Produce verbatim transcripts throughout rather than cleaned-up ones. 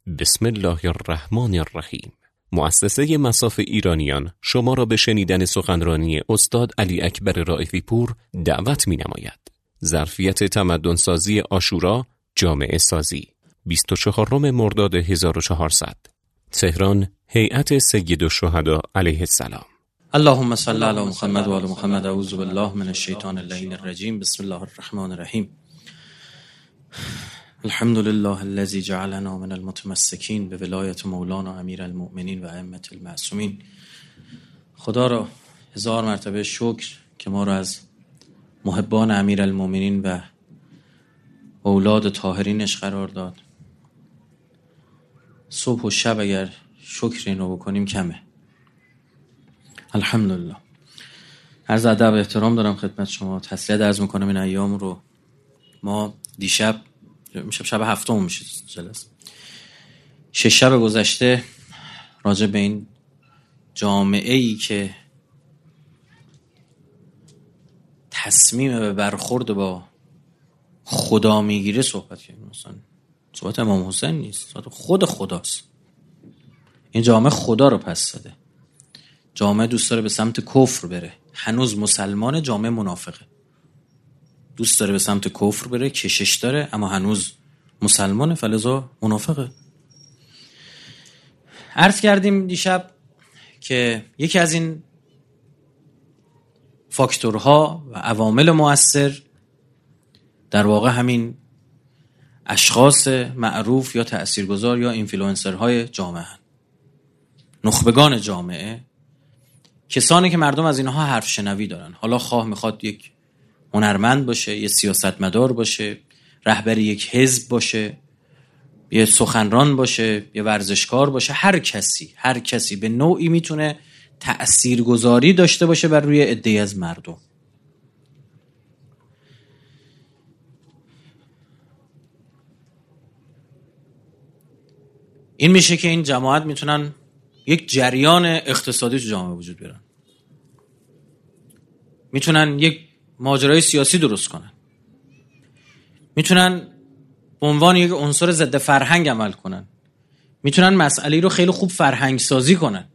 بسم الله الرحمن الرحیم. مؤسسه مصاف ایرانیان شما را به شنیدن سخنرانی استاد علی اکبر رائفی پور دعوت می نماید. ظرفیت تمدن سازی عاشورا، جامعه سازی، بیست و چهارم مرداد هزار و چهارصد، تهران، هیئت سید الشهدا علیه السلام. اللهم صل علی محمد و آل محمد. اعوذ بالله من الشیطان اللعین الرجیم. بسم الله الرحمن الرحیم. الحمد لله الذي جعلنا من المتمسکین به ولایت مولانا امیر المؤمنین و ائمة المعصومین. خدا را هزار مرتبه شکر که ما را از محبان امیر المؤمنین و اولاد طاهرینش قرار داد. صبح و شب اگر شکر اینو بکنیم کمه. الحمدلله. عرض ادب و احترام دارم خدمت شما. تسلیت عرض میکنم این ایام رو. ما دیشب میشه شب هفتم میشه جلسه شش شب گذشته راجع به این جامعه ای که تصمیم به برخورد با خدا میگیره صحبت کردیم. مثلا صحبت امام حسین نیست، صحبت خود خداست. این جامعه خدا رو پس داده. جامعه دوست داره به سمت کفر بره. هنوز مسلمان، جامعه منافقه. دوست داره به سمت کفر بره، کشش داره، اما هنوز مسلمانه، فلذا منافقه. عرض کردیم دیشب که یکی از این فاکتورها و عوامل مؤثر در واقع همین اشخاص معروف یا تأثیرگذار یا اینفلوئنسرهای جامعه هن. نخبگان جامعه، کسانی که مردم از اینها حرف شنوی دارن. حالا خواه میخواد یک هنرمند باشه، یه سیاستمدار باشه، رهبر یک حزب باشه، یه سخنران باشه، یه ورزشکار باشه، هر کسی هر کسی به نوعی میتونه تأثیرگذاری داشته باشه بر روی عده‌ای از مردم. این میشه که این جماعت میتونن یک جریان اقتصادی تو جامعه وجود بیارن، میتونن یک ماجرای سیاسی درست کنن، میتونن به عنوان یک عنصر ضد فرهنگ عمل کنن، میتونن مسئله رو خیلی خوب فرهنگ سازی کنن.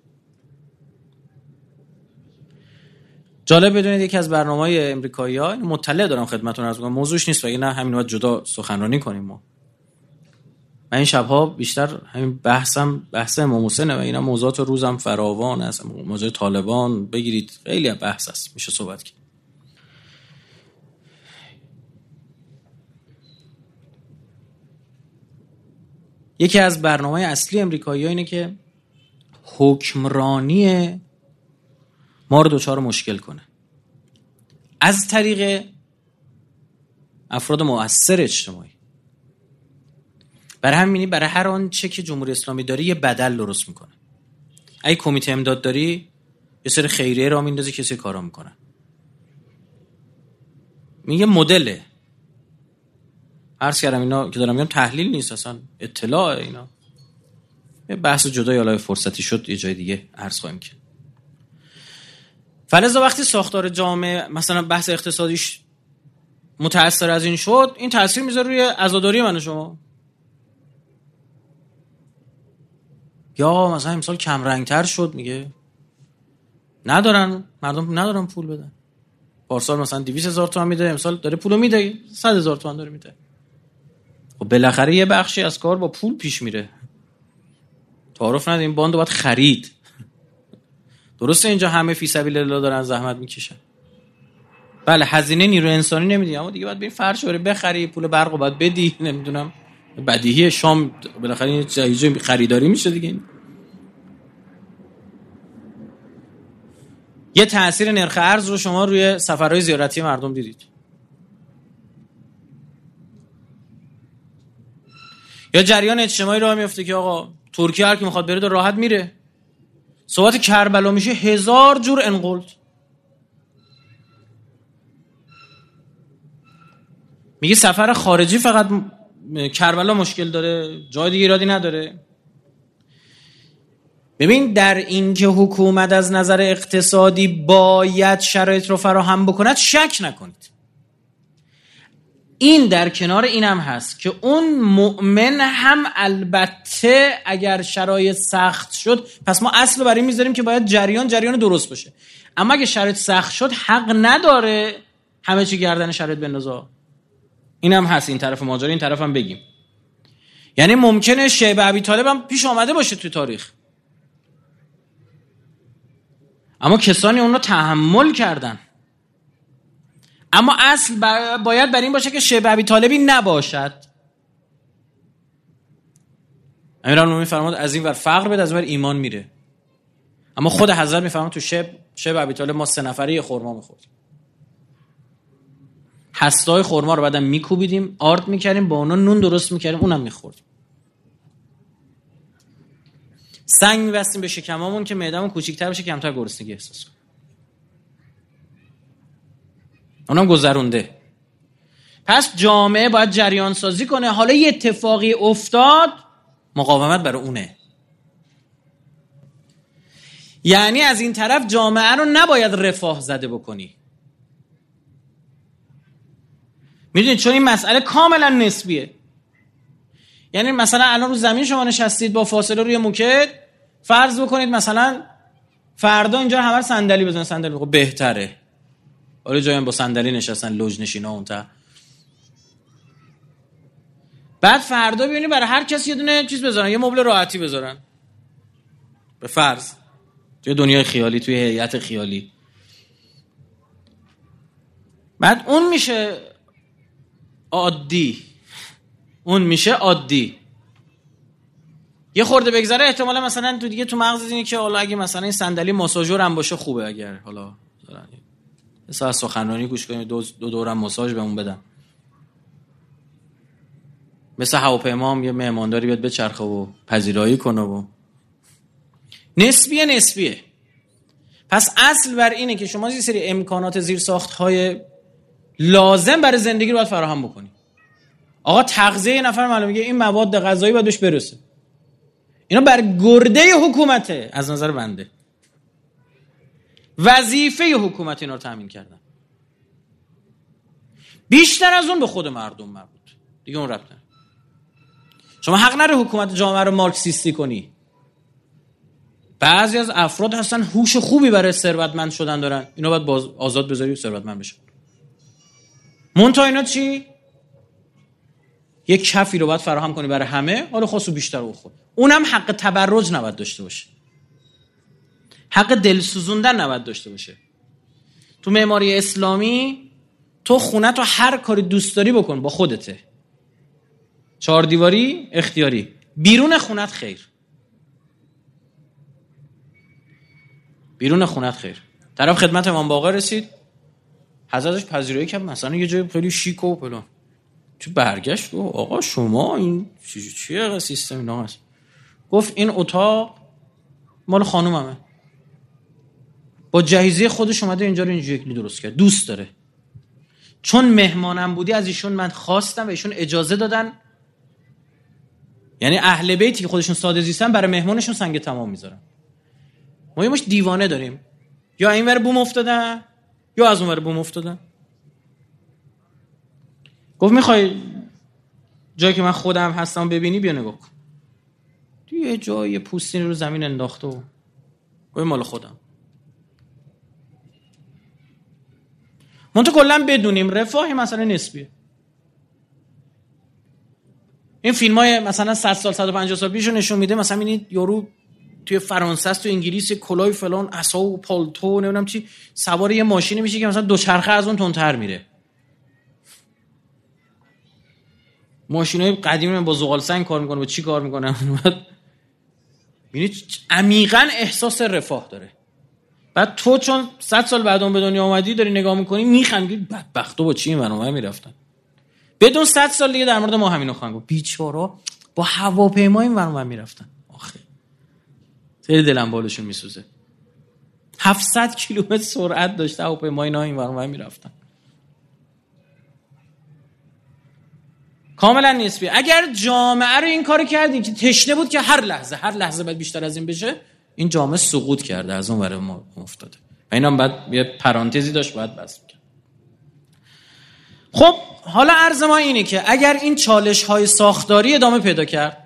جالب بدونید یکی از برنامه‌های امریکایی‌ها، مطلع دارم خدمتتون عرض می‌کنم، موضوعش نیست و اینا همین وقت جدا سخنرانی کنیم. ما من این شب‌ها بیشتر همین بحثم بحث امام حسینه و اینا موضوعات روزم فراوان است. موضوع طالبان بگیرید خیلی بحث است، میشه صحبت کرد. یکی از برنامه‌های اصلی امریکایی‌ها اینه که حکمرانی ما رو دچار مشکل کنه از طریق افراد مؤثر اجتماعی. برای همینی برای هر آنچه که جمهوری اسلامی داره یه بدل درست میکنه. اگه کمیته امداد داری یه سری خیریه را میندازی، کسی کارا میکنن. میگه مدله. عرض کردم اینا که دارم میگم تحلیل نیست، اصلا اطلاع. اینا یه بحث جدا، یا فرصتی شد یه جای دیگه عرض خواهیم کرد. فلذا وقتی ساختار جامعه مثلا بحث اقتصادیش متأثر از این شد، این تأثیر میذاره روی عزاداری من و شما. یا مثلا امسال کم رنگتر شد، میگه ندارن مردم ندارن پول بدن. پارسال مثلا دویست هزار تومان میده، امسال داره پولو میده صد هزار تومان داره میده. خب بالاخره یه بخشی از کار با پول پیش میره. تعارف نداریم، باندو باید خرید. درسته اینجا همه فی سبیل الله دارن زحمت میکشن، بله هزینه نیروی انسانی نمیدی، اما دیگه باید بریم فرش بری بخری، پول برقو باید بدی، نمیدونم بدیهی شام بالاخره یه جایی خریداری میشه دیگه. یه تأثیر نرخ ارز رو شما روی سفرهای زیارتی مردم دیدید. یا جریان اجتماعی راه میفته که آقا ترکیه هر کی میخواد بره داره راحت میره. صحبت کربلا میشه هزار جور انقلت. میگه سفر خارجی فقط کربلا مشکل داره، جای دیگه ایرادی نداره. ببین در این که حکومت از نظر اقتصادی باید شرایط رو فراهم بکند شک نکنید. این در کنار اینم هست که اون مؤمن هم البته اگر شرایط سخت شد، پس ما اصل رو برای میذاریم که باید جریان جریان درست باشه، اما اگه شرایط سخت شد حق نداره همه چی گردن شرایط بندازه. اینم هست این طرف ماجرا، این طرف هم بگیم. یعنی ممکنه شیب ابی طالب هم پیش آمده باشه توی تاریخ، اما کسانی اون رو تحمل کردن. اما اصل باید بر این باشه که شیب ابی طالبی نباشد. امیرالمومنین میفرماد از این ور فقر بده، از این ور ایمان میره. اما خود حضرت میفرماد تو شیب شیب ابی طالب ما سه نفری یه خرما میخوردیم، هسته‌های خرما رو بعدم میکوبیدیم، آرد میکردیم، با اونا نون درست میکردیم، اونم میخوردیم. سنگ میبستیم به شکمامون که معده‌مون کوچیک‌تر بشه، کمتر گرسنگی احساس کنیم. اونم گذرونده. پس جامعه باید جریان سازی کنه. حالا یه اتفاقی افتاد، مقاومت برای اونه. یعنی از این طرف جامعه رو نباید رفاه زده بکنی. میدونید چون این مسئله کاملا نسبیه. یعنی مثلا الان رو زمین شما نشستید با فاصله روی موکت، فرض بکنید مثلا فردا اینجا همه صندلی بزنن، صندلی خب بهتره. آره جایی با صندلی نشستن لوژ نشینا اون تا. بعد فردا ببینید برای هر کسی یه دونه چیز بذارن، یه مبل راحتی بذارن. به فرض توی دنیای خیالی، توی هیئت خیالی. بعد اون میشه عادی، اون میشه عادی. یه خورده بگذره احتمالا مثلا تو دیگه تو مغز اینه که حالا اگه مثلا این صندلی ماساژور هم باشه خوبه، اگر حالا مثلا سخنرانی گوش کنیم دو, دو دورم ماساژ بهمون بدن، مثل هواپیما هم یه مهمانداری بیاد بچرخه و پذیرایی کنه و نسبیه نسبیه. پس اصل بر اینه که شما یه سری امکانات زیرساخت‌های لازم برای زندگی رو باید فراهم بکنی. آقا تغذیه یه نفر معلومه میگه این مواد غذایی باید بهش برسه، اینا بر گرده حکومته. از نظر بنده وظیفه حکومت اینا رو تامین کردن، بیشتر از اون به خود مردم مربوط دیگه. اون ربط نداره. شما حق نداره حکومت جامعه رو مارکسیستی کنی. بعضی از افراد هستن هوش خوبی برای ثروتمند شدن دارن، اینا باید باز آزاد بذاری و ثروتمند بشن. منتها اینا چی؟ یک کفی رو باید فراهم کنی برای همه، حالا خاصو بیشتر بخور. اونم حق تبرج نباید داشته باشه، حق دل سوزوندن نباید داشته باشه. تو معماری اسلامی تو خونه تو هر کاری دوست داری بکن، با خودته. چهار دیواری اختیاری، بیرون خونت خیر. بیرون خونت خیر. طرف خدمت امام باقر رسید، حضرتش پذیرایی کرد مثلا یه جای خیلی شیک و فلان. تو برگشت گفت آقا شما این چی چیه سیستم اینا هست؟ گفت این اتاق مال خانوممه، با جهیزیه خودش اومده اینجا رو اینجوری درست کرد، دوست داره. چون مهمانم بودی از ایشون من خواستم و ایشون اجازه دادن. یعنی اهل بیتی که خودشون ساده زیستن برای مهمانشون سنگ تمام میذارن. ما یه مش دیوانه داریم، یا این ور بوم افتادن یا از اون ور بوم افتادن. گفت میخوای جایی که من خودم هستم ببینی بیا نگاه کن. تو یه جایی پوستین رو زمین انداخته و گفت مال خودم. منطقه کلن بدونیم رفاه مسئله نسبیه. این فیلم های مثلا صد سال صد و پنجاه سال پیشو نشون میده، مثلا ببینید یارو توی فرانسه است، تو انگلیس کلاه فلان عصا و پالتو نمیدونم چی سوار یه ماشینی میشه که مثلا دوچرخه از اون تندتر میره. ماشینای قدیمی با زغال سنگ کار میکنه، با چی کار میکنه؟ ببینید عمیقاً احساس رفاه داره. بعد تو چون صد سال بعد اون به دنیا اومدی داری نگاه میکنی میخندی، بدبختو با چی این برنامه میرفتن. بدون صد سال دیگه در مورد ما همینو خواهند گفت، بیچارا با هواپیما این برنامه میرفتن. آخه خیلی دلم بالشون میسوزه. هفتصد کیلومتر سرعت داشته هواپیما اینا این برنامه میرفتن. کاملا نسبی. اگر جامعه رو این کارو کردی که تشنه بود که هر لحظه هر لحظه باید بیشتر از این بشه، این جامعه سقوط کرده، از اون ور ما افتاده. و اینم بعد یه پرانتزی داشت باید بس می‌کرد. خب حالا عرض ما اینه که اگر این چالش های ساختاری ادامه پیدا کرد،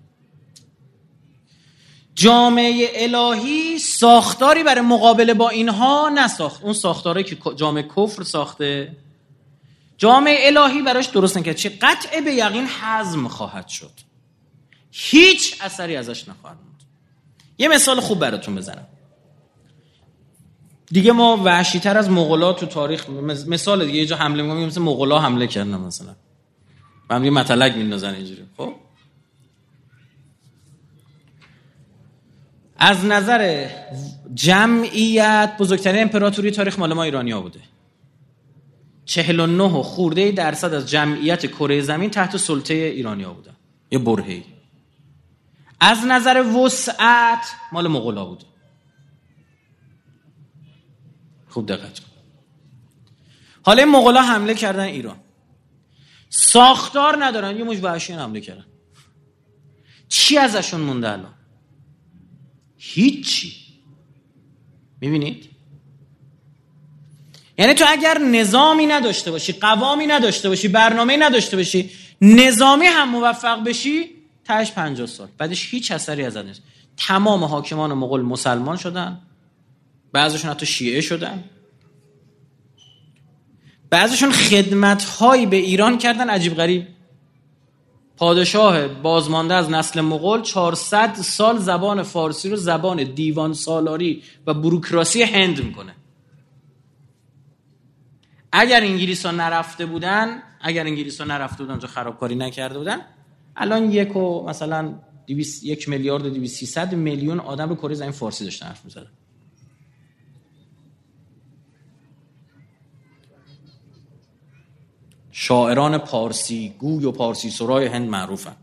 جامعه الهی ساختاری برای مقابله با اینها نساخت. اون ساختاری که جامعه کفر ساخته، جامعه الهی براش درست نکرد. چه قطع به یقین هضم خواهد شد، هیچ اثری ازش نخواهد موند. یه مثال خوب براتون بزنم دیگه. ما وحشی‌تر از مغولا تو تاریخ، مثال دیگه یه جا حمله می‌کنیم مثل مغولا حمله کردن مثلا، و هم یه مطلق میندازن اینجوری. خب از نظر جمعیت بزرگترین امپراتوری تاریخ مال ما ایرانی‌ها بوده. چهل و نه خورده درصد از جمعیت کره زمین تحت سلطه ایرانی‌ها بودن، یه برهه‌ای. از نظر وسعت مال مغولا بوده. خوب دقت کن. حالا این مغولا حمله کردن ایران، ساختار ندارن، یه مجموعه وحشیان حمله کردن. چی ازشون مونده الان؟ هیچی. میبینید؟ یعنی تو اگر نظامی نداشته باشی، قوامی نداشته باشی، برنامه‌ای نداشته باشی، نظامی هم موفق بشی، تاش پنجاه سال بعدش هیچ اثری ازت نیست. تمام حاکمان مغول مسلمان شدن، بعضیشون حتی شیعه شدن، بعضیشون خدمت‌هایی به ایران کردن عجیب غریب. پادشاه بازمانده از نسل مغول چهارصد سال زبان فارسی رو زبان دیوان سالاری و بوروکراسی هند میکنه. اگر انگلیس‌ها نرفته بودن، اگر انگلیس‌ها نرفته بودن، جو خرابکاری نکرده بودن، الان یک و مثلا دویست یک میلیارد و دویست سیصد میلیون آدم رو کره زمین فارسی داشتن حرف می‌زدن. شاعران پارسی گوی و پارسی سرای هند معروفن.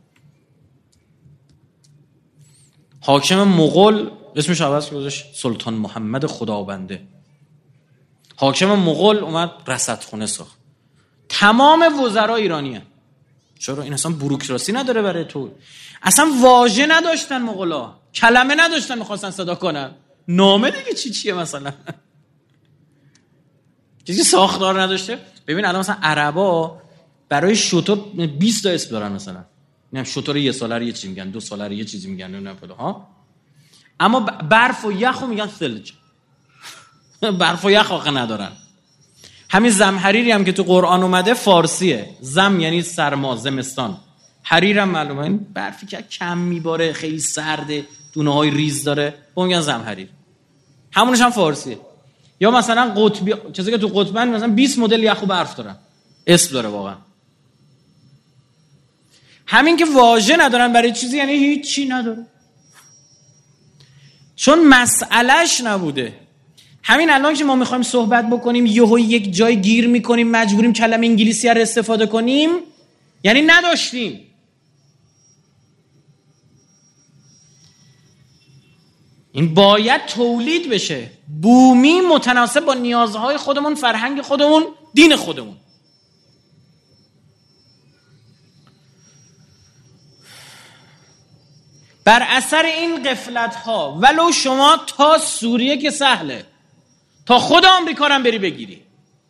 حاکم مغول اسمش عوض گذاشت سلطان محمد خدابنده. حاکم مغول اومد رصدخونه ساخت. تمام وزرا ایرانی هن. چرا؟ این اصلا بوروکراسی نداره برای تو. اصلا واژه نداشتن مغولا، کلمه نداشتن میخواستن صدا کنن. نامه دیگه چی چیه مثلا؟ چیزی ساختار نداشته. ببین الان مثلا عربا برای شتر بیست تا اسم دارن، مثلا نمیدونم شتر یه ساله رو یه چیزی میگن، دو ساله رو یه چیزی میگن، نمیدونم فلان ها. اما برف و یخو میگن ثلج. برف و یخ آخه ندارن. همین زمحریری هم که تو قرآن اومده فارسیه. زم یعنی سرما، زمستان. حریر هم معلومه این برفی که کم میباره، خیلی سرده، دونه های ریز داره، اون میگن زمحریر. همونش هم فارسیه. یا مثلا قطبی، چیزی که تو قطبن مثلا بیست مدل یخ و برف دارن، اسم داره واقعا. همین که واژه ندارن برای چیزی یعنی هیچی نداره، چون مسئلهش نبوده. همین الان که ما میخوایم صحبت بکنیم یهو یک جای گیر میکنیم، مجبوریم کلمه انگلیسی رو استفاده کنیم، یعنی نداشتیم. این باید تولید بشه، بومی، متناسب با نیازهای خودمون، فرهنگ خودمون، دین خودمون. بر اثر این غفلت ها ولو شما تا سوریه که سهله، تا خود آمریکا رو هم بری بگیری،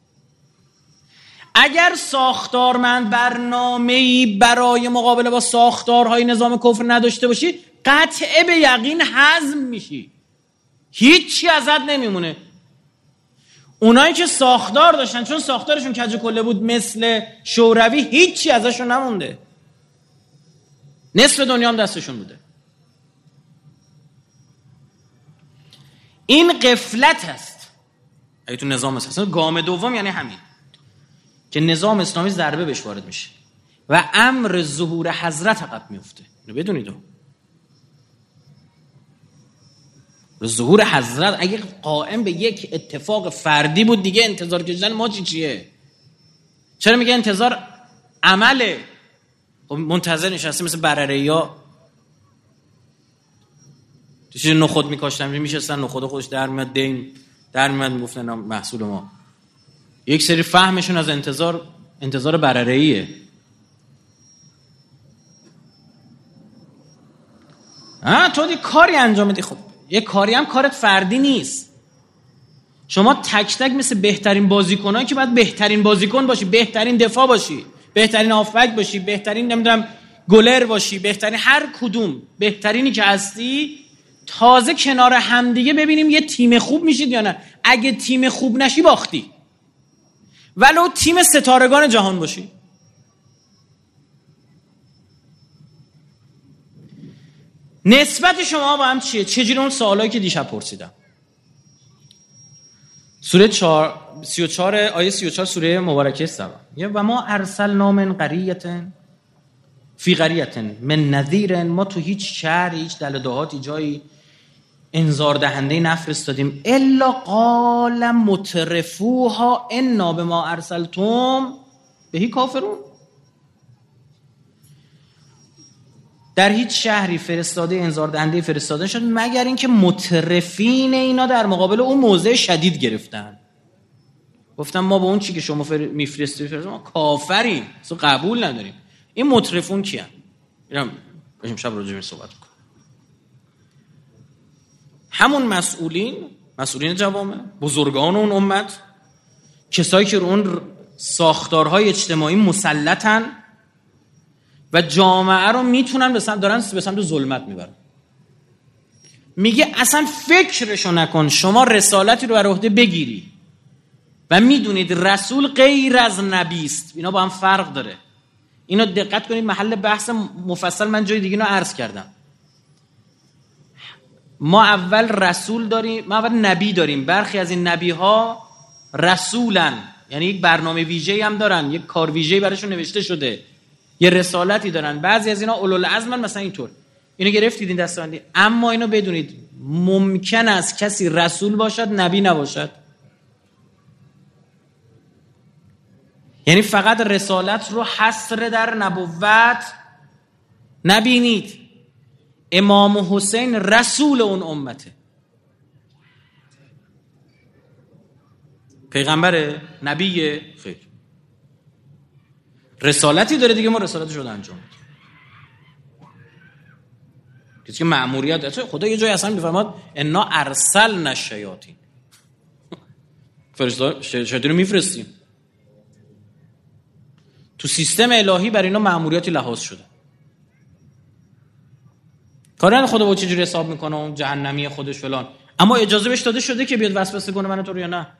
اگر ساختارمند برنامه‌ای برای مقابله با ساختارهای نظام کفر نداشته باشی، قطعه به یقین هضم میشی، هیچی ازت نمیمونه. اونایی که ساختار داشتن چون ساختارشون کج و کله بود مثل شوروی، هیچی ازشون نمونده، نصف دنیا هم دستشون بوده. این غفلت هست. اگه تو نظام اسلامی گام دوم یعنی همین که نظام اسلامی ضربه بهش وارد میشه و امر ظهور حضرت عقب میفته. اینو بدونید. ظهور حضرت اگه قائم به یک اتفاق فردی بود دیگه انتظار کشیدن ما چی چیه؟ چرا میگه انتظار عمله؟ خب منتظر نشسته مثل برره‌یا تو چیز نخود میکاشتن میشستن، نخود خودش در میاد، دین در میاد، میگفتن محصول ما. یک سری فهمشون از انتظار انتظار برره‌ایه. ها تو دی کاری انجام میدی، خب یه کاری هم کارت فردی نیست. شما تک تک مثل بهترین بازیکنایی که باید بهترین بازیکن باشی، بهترین دفاع باشی، بهترین هافبک باشی، بهترین نمیدونم گلر باشی، بهترین هر کدوم بهترینی که هستی، تازه کنار همدیگه ببینیم یه تیم خوب میشید یا نه. اگه تیم خوب نشی باختی، ولو تیم ستارگان جهان باشی. نسبت شما با هم چیه؟ چجوری؟ اون سوالایی که دیشب پرسیدم. سوره چهار سی و چهار آیه سی و چهار سوره مبارکه است. یه و ما ارسلنا من قریة فی قریة من نذیر، ما تو هیچ شهر، هیچ دل دهاتی، جایی انذار دهنده نفرستادیم الا قال مترفوها انا بما ارسلتم بهی کافرون. در هیچ شهری فرستاده انذار دهنده فرستاده شد مگر اینکه مترفین اینا در مقابل اون موضع شدید گرفتن، گفتن ما با اون چی که شما فر... میفرستید ما کافریم، اصلا قبول نداریم. این مترفون کیان؟ میرم امشب راجع به صحبت کنم. همون مسئولین، مسئولین جوامع، بزرگان اون امت، کسایی که رو اون ساختارهای اجتماعی مسلطن و جامعه رو میتونن به سمت دارن به سمت ظلمت میبرن. میگه اصلا فکرشو نکن شما رسالتی رو بر عهده بگیری و میدونید رسول غیر از نبی است. اینا با هم فرق داره. اینو دقت کنید، محل بحث مفصل من جای دیگه اینو عرض کردم. ما اول رسول داریم، ما اول نبی داریم. برخی از این نبی ها رسولن، یعنی یک برنامه ویژه‌ای هم دارن، یک کار ویژه‌ای براشون نوشته شده، یه رسالتی دارن. بعضی از اینا اولوالعزمن، مثلا اینطور. اینو گرفتید این دستاندی. اما اینو بدونید ممکن است کسی رسول باشد نبی نباشد. یعنی فقط رسالت رو حصر در نبوت نبینید. امام حسین رسول اون امته، پیغمبره، نبیه؟ خیر، رسالتی داره دیگه، ما رسالتش رو انجام میدیم. کسی که مأموریت داره، خدا یه جای اصلا میفرماد انا ارسلنا الشیاطین، فرشته شیاطین رو میفرستیم. تو سیستم الهی بر اینا مأموریتی لحاظ شده. کارن خدا با چجوری حساب میکنه اون جهنمی خودش فلان، اما اجازه بهش داده شده که بیاد وسوسه کنه من تو رو یا نه؟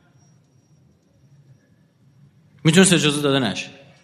میتونست اجازه داده نشه.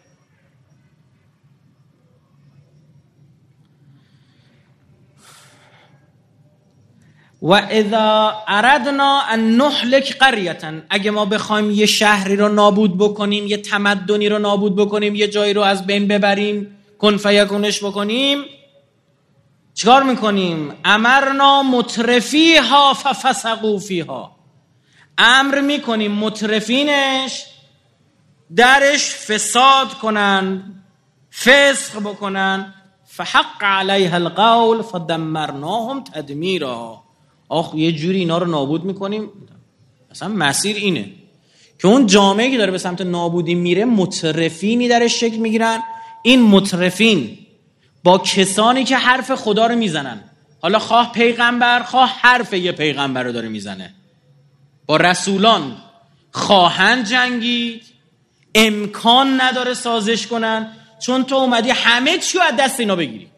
و اذا اردنا ان نهلك قرية، اگه ما بخوایم یه شهری رو نابود بکنیم، یه تمدنی رو نابود بکنیم، یه جایی رو از بین ببریم، کن فیکونش بکنیم، چیکار میکنیم؟ امرنا مترفیها ففسقوا فیها، امر میکنیم مترفینش درش فساد کنن، فسق بکنن. فحق علیها القول فدمرناهم تدمیرا. آخ یه جوری اینا رو نابود میکنیم. اصلا مسیر اینه که اون جامعه که داره به سمت نابودی میره مترفینی درش شکل میگیرن. این مترفین با کسانی که حرف خدا رو میزنن، حالا خواه پیغمبر خواه حرف یه پیغمبر رو داره میزنه، با رسولان خواهند جنگید، امکان نداره سازش کنن، چون تو اومدی همه چیو از دست اینا بگیری.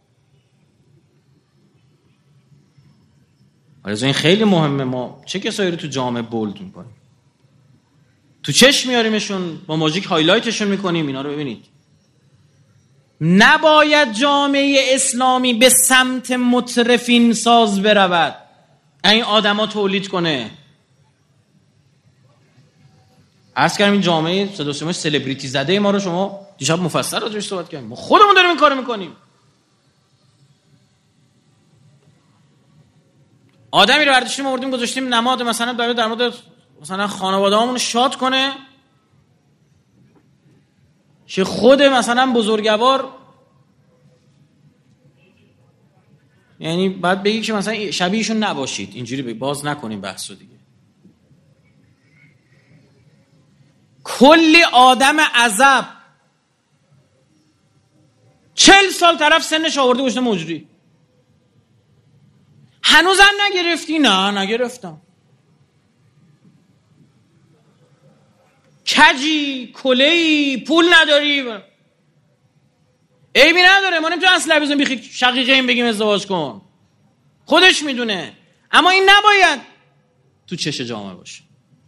از این خیلی مهمه ما چه کسایی رو تو جامعه بولد میکنیم، تو چشم میاریمشون، با ماژیک هایلایتشون میکنیم. اینا رو ببینید. نباید جامعه اسلامی به سمت مترفین ساز برود، این آدما تولید کنه. عرض کردم این جامعه صدا و سیما سلبریتی زده ما رو شما دیشب مفصل راجعش صحبت کردیم. ما خودمون داریم این کارو میکنیم. آدمی رو برداشتیم آوردیم گذاشتیم نماد مثلا برای در مورد مثلا خانواده‌هامون شاد کنه، که خود مثلا بزرگوار، یعنی بعد بگی که مثلا شبیهشون نباشید، اینجوری بگی، باز نکنیم بحثو دیگه. کلی آدم عذب چل سال طرف سنش آورده گوشته مجری، هنوزم نگرفتی؟ نه نگرفتم. کجی، کلهی، پول نداری، عیبی نداره. ما نمیتونیم اصلا بزنیم بیخی شقیقه این بگیم ازدواج کن، خودش میدونه. اما این نباید تو چش جامعه باشه.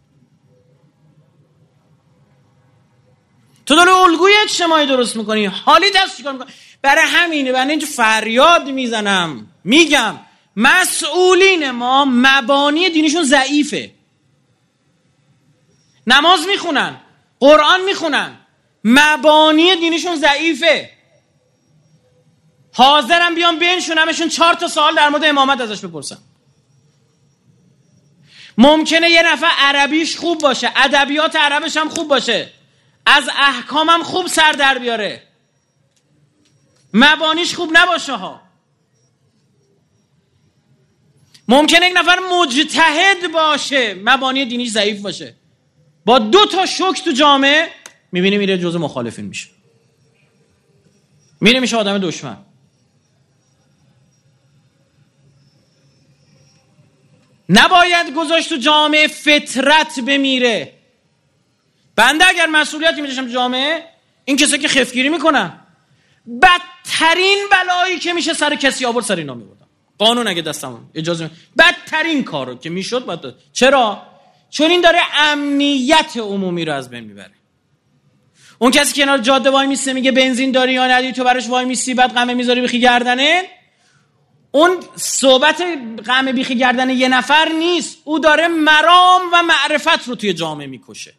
تو داره الگوی اجتماعی درست میکنی، حالی دست چیکار میکنی. برای همینه برای اینجا فریاد میزنم میگم مسئولین ما مبانی دینیشون ضعیفه. نماز میخونن، قرآن میخونن، مبانی دینیشون ضعیفه. حاضرم بیان بنشونمشون چهار تا سوال در مورد امامت ازش بپرسم. ممکنه یه نفر عربیش خوب باشه، ادبیات عربش هم خوب باشه، از احکامم خوب سر در بیاره، مبانیش خوب نباشه ها. ممکنه یک نفر مجتهد باشه، مبانی دینیش ضعیف باشه، با دو تا شوک تو جامعه میبینی میره جزء مخالفین میشه، میره میشه آدم دشمن. نباید گذاشت تو جامعه فطرت بمیره. بنده اگر مسئولیتی میداشم جامعه، این کسایی که خفگیری میکنن، بدترین بلایی که میشه سر کسی آورد سر اینا میبردم. قانون اگه دستمون اجازه میده بدترین کارو که میشد باید. چرا؟ چون این داره امنیت عمومی رو از بین میبره. اون کسی که کنار جاده وای میسته میگه بنزین داری یا نداری، تو براش وای میستی بعد قمه میذاری بخی گردنه، اون صحبت قمه بیخی گردن یه نفر نیست، او داره مرام و معرفت رو توی جامعه میکشه.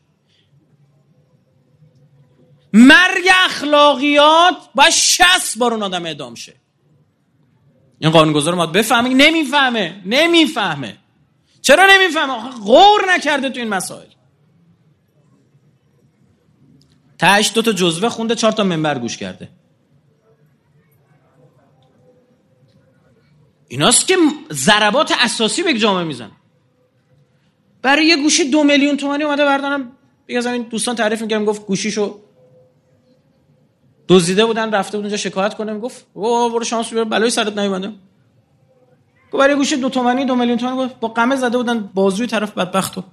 مرگ اخلاقیات با شصت بار اون آدم اعدام شه. این قانونگذار ما بفهمه. نمیفهمه نمیفهمه چرا نمیفهمه؟ غور نکرده تو این مسائل. تاش دو تا جزوه خونده، چهار تا منبر گوش کرده. ایناست که ضربات اساسی به جامعه میزن. برای یه گوشی دو میلیون تومانی اومده بردارم. دیگه از این دوستان تعریف می‌کردم، گفت گوشیشو دزدیده بودن، رفته بود اونجا شکایت کنه، میگفت او برو شانس بیار بلای سرت نیومده. گفت برای گوشی دو تومانی دو میلیون تومانی، گفت با قمه زده بودن بازوی طرف بدبختو.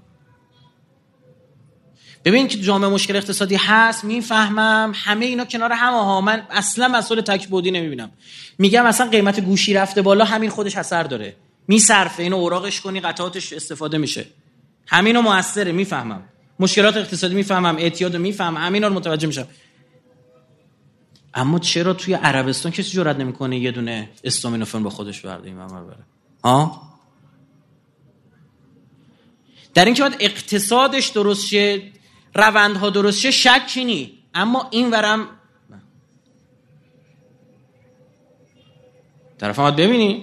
ببین که جامعه مشکل اقتصادی هست، میفهمم همه اینا کنار هم ها. من اصلا مسئله تکبودی نمیبینم. میگم اصلا قیمت گوشی رفته بالا، همین خودش اثر داره، میصرفه، اینو اوراقش کنی قطعاتش استفاده میشه، همینو موثره. میفهمم مشکلات اقتصادی، میفهمم اعتیاد، میفهمم همینا رو متوجه میشم. اما چرا توی عربستان کسی جرئت نمیکنه یه دونه استامینوفن با خودش برده این ممر بره؟ ها؟ در این که باید اقتصادش درست شه، روندها درست شه، شکی نی. اما این ورم طرف هم باید ببینی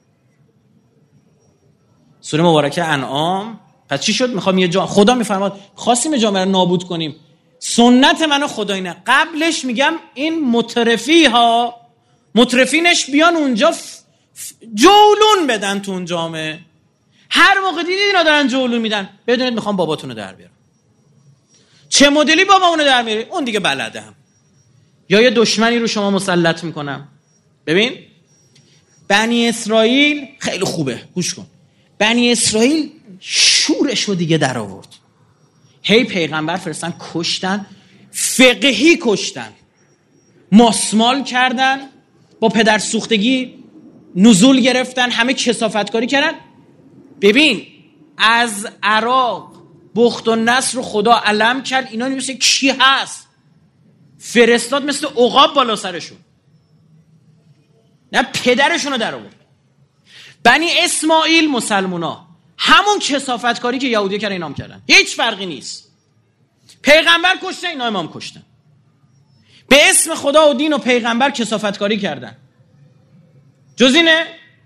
سوره مبارکه انعام. پس چی شد؟ میخوام یه جا خدا میفرماد خواستیم جامعه رو نابود کنیم، سنت منو خدا اینه. قبلش میگم این مترفی ها مترفینش بیان اونجا ف... ف... جولون بدن تو اون جامعه. هر موقع دیدید اینا دارن جولون میدن، بدونید میخوام باباتونو در بیارم. چه مدلی بابامونو در میاری؟ اون دیگه بلدم. یا یه دشمنی رو شما مسلط میکنم. ببین بنی اسرائیل خیلی خوبه، گوش کن. بنی اسرائیل شورش رو دیگه در آورد. هی پیغمبر فرستن، کشتن، فقهی کشتن، ماسمال کردن، با پدر سوختگی نزول گرفتن، همه کثافتکاری کردن. ببین از عراق بخت و نصر رو خدا علم کرد، اینا نمیشه کی هست فرستاد مثل عقاب بالا سرشون، نه پدرشون رو در آورد. بنی اسماعیل مسلمونا همون کثافتکاری که یهودی کردن اینام کردن، هیچ فرقی نیست. پیغمبر کشته، اینا امام کشتن. به اسم خدا و دین و پیغمبر کثافتکاری کردن. جز اینه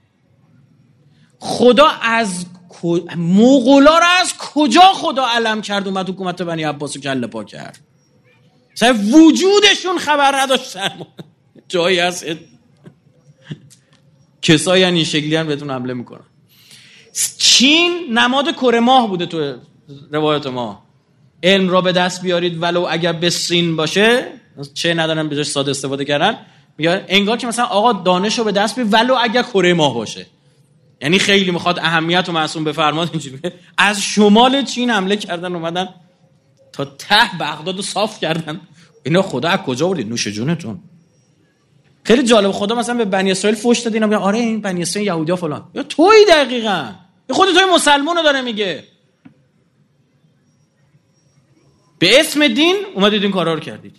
خدا از مغولا رو از کجا خدا علم کرد اومد حکومت بنی عباس رو کله پا کرد؟ مثلا وجودشون خبر نداشتن. جایی هست کسایی این شکلی هم بهتون حمله میکنن. چین نماد کره ماه بوده تو روایت ما. علم را به دست بیارید ولو اگر به سین باشه، چه ندارن به جاش ساده استفاده کردن، میگه انگار که مثلا آقا دانش رو به دست بیارید ولو اگر کره ماه باشه. یعنی خیلی میخواد اهمیت و معصوم بفرماد. اینجوری از شمال چین حمله کردن اومدن تا ته بغداد رو صاف کردن. اینا خدا از کجا آوردید؟ نوش جونتون. خیلی جالب. خدا مثلا به بنی اسرائیل فوش داد، اینا میگن آره این بنی اسرائیل یهودیا فلان. یا تویی دقیقاً. خود توی مسلمانو داره میگه. به اسم دین اومدید این کارا رو کردید.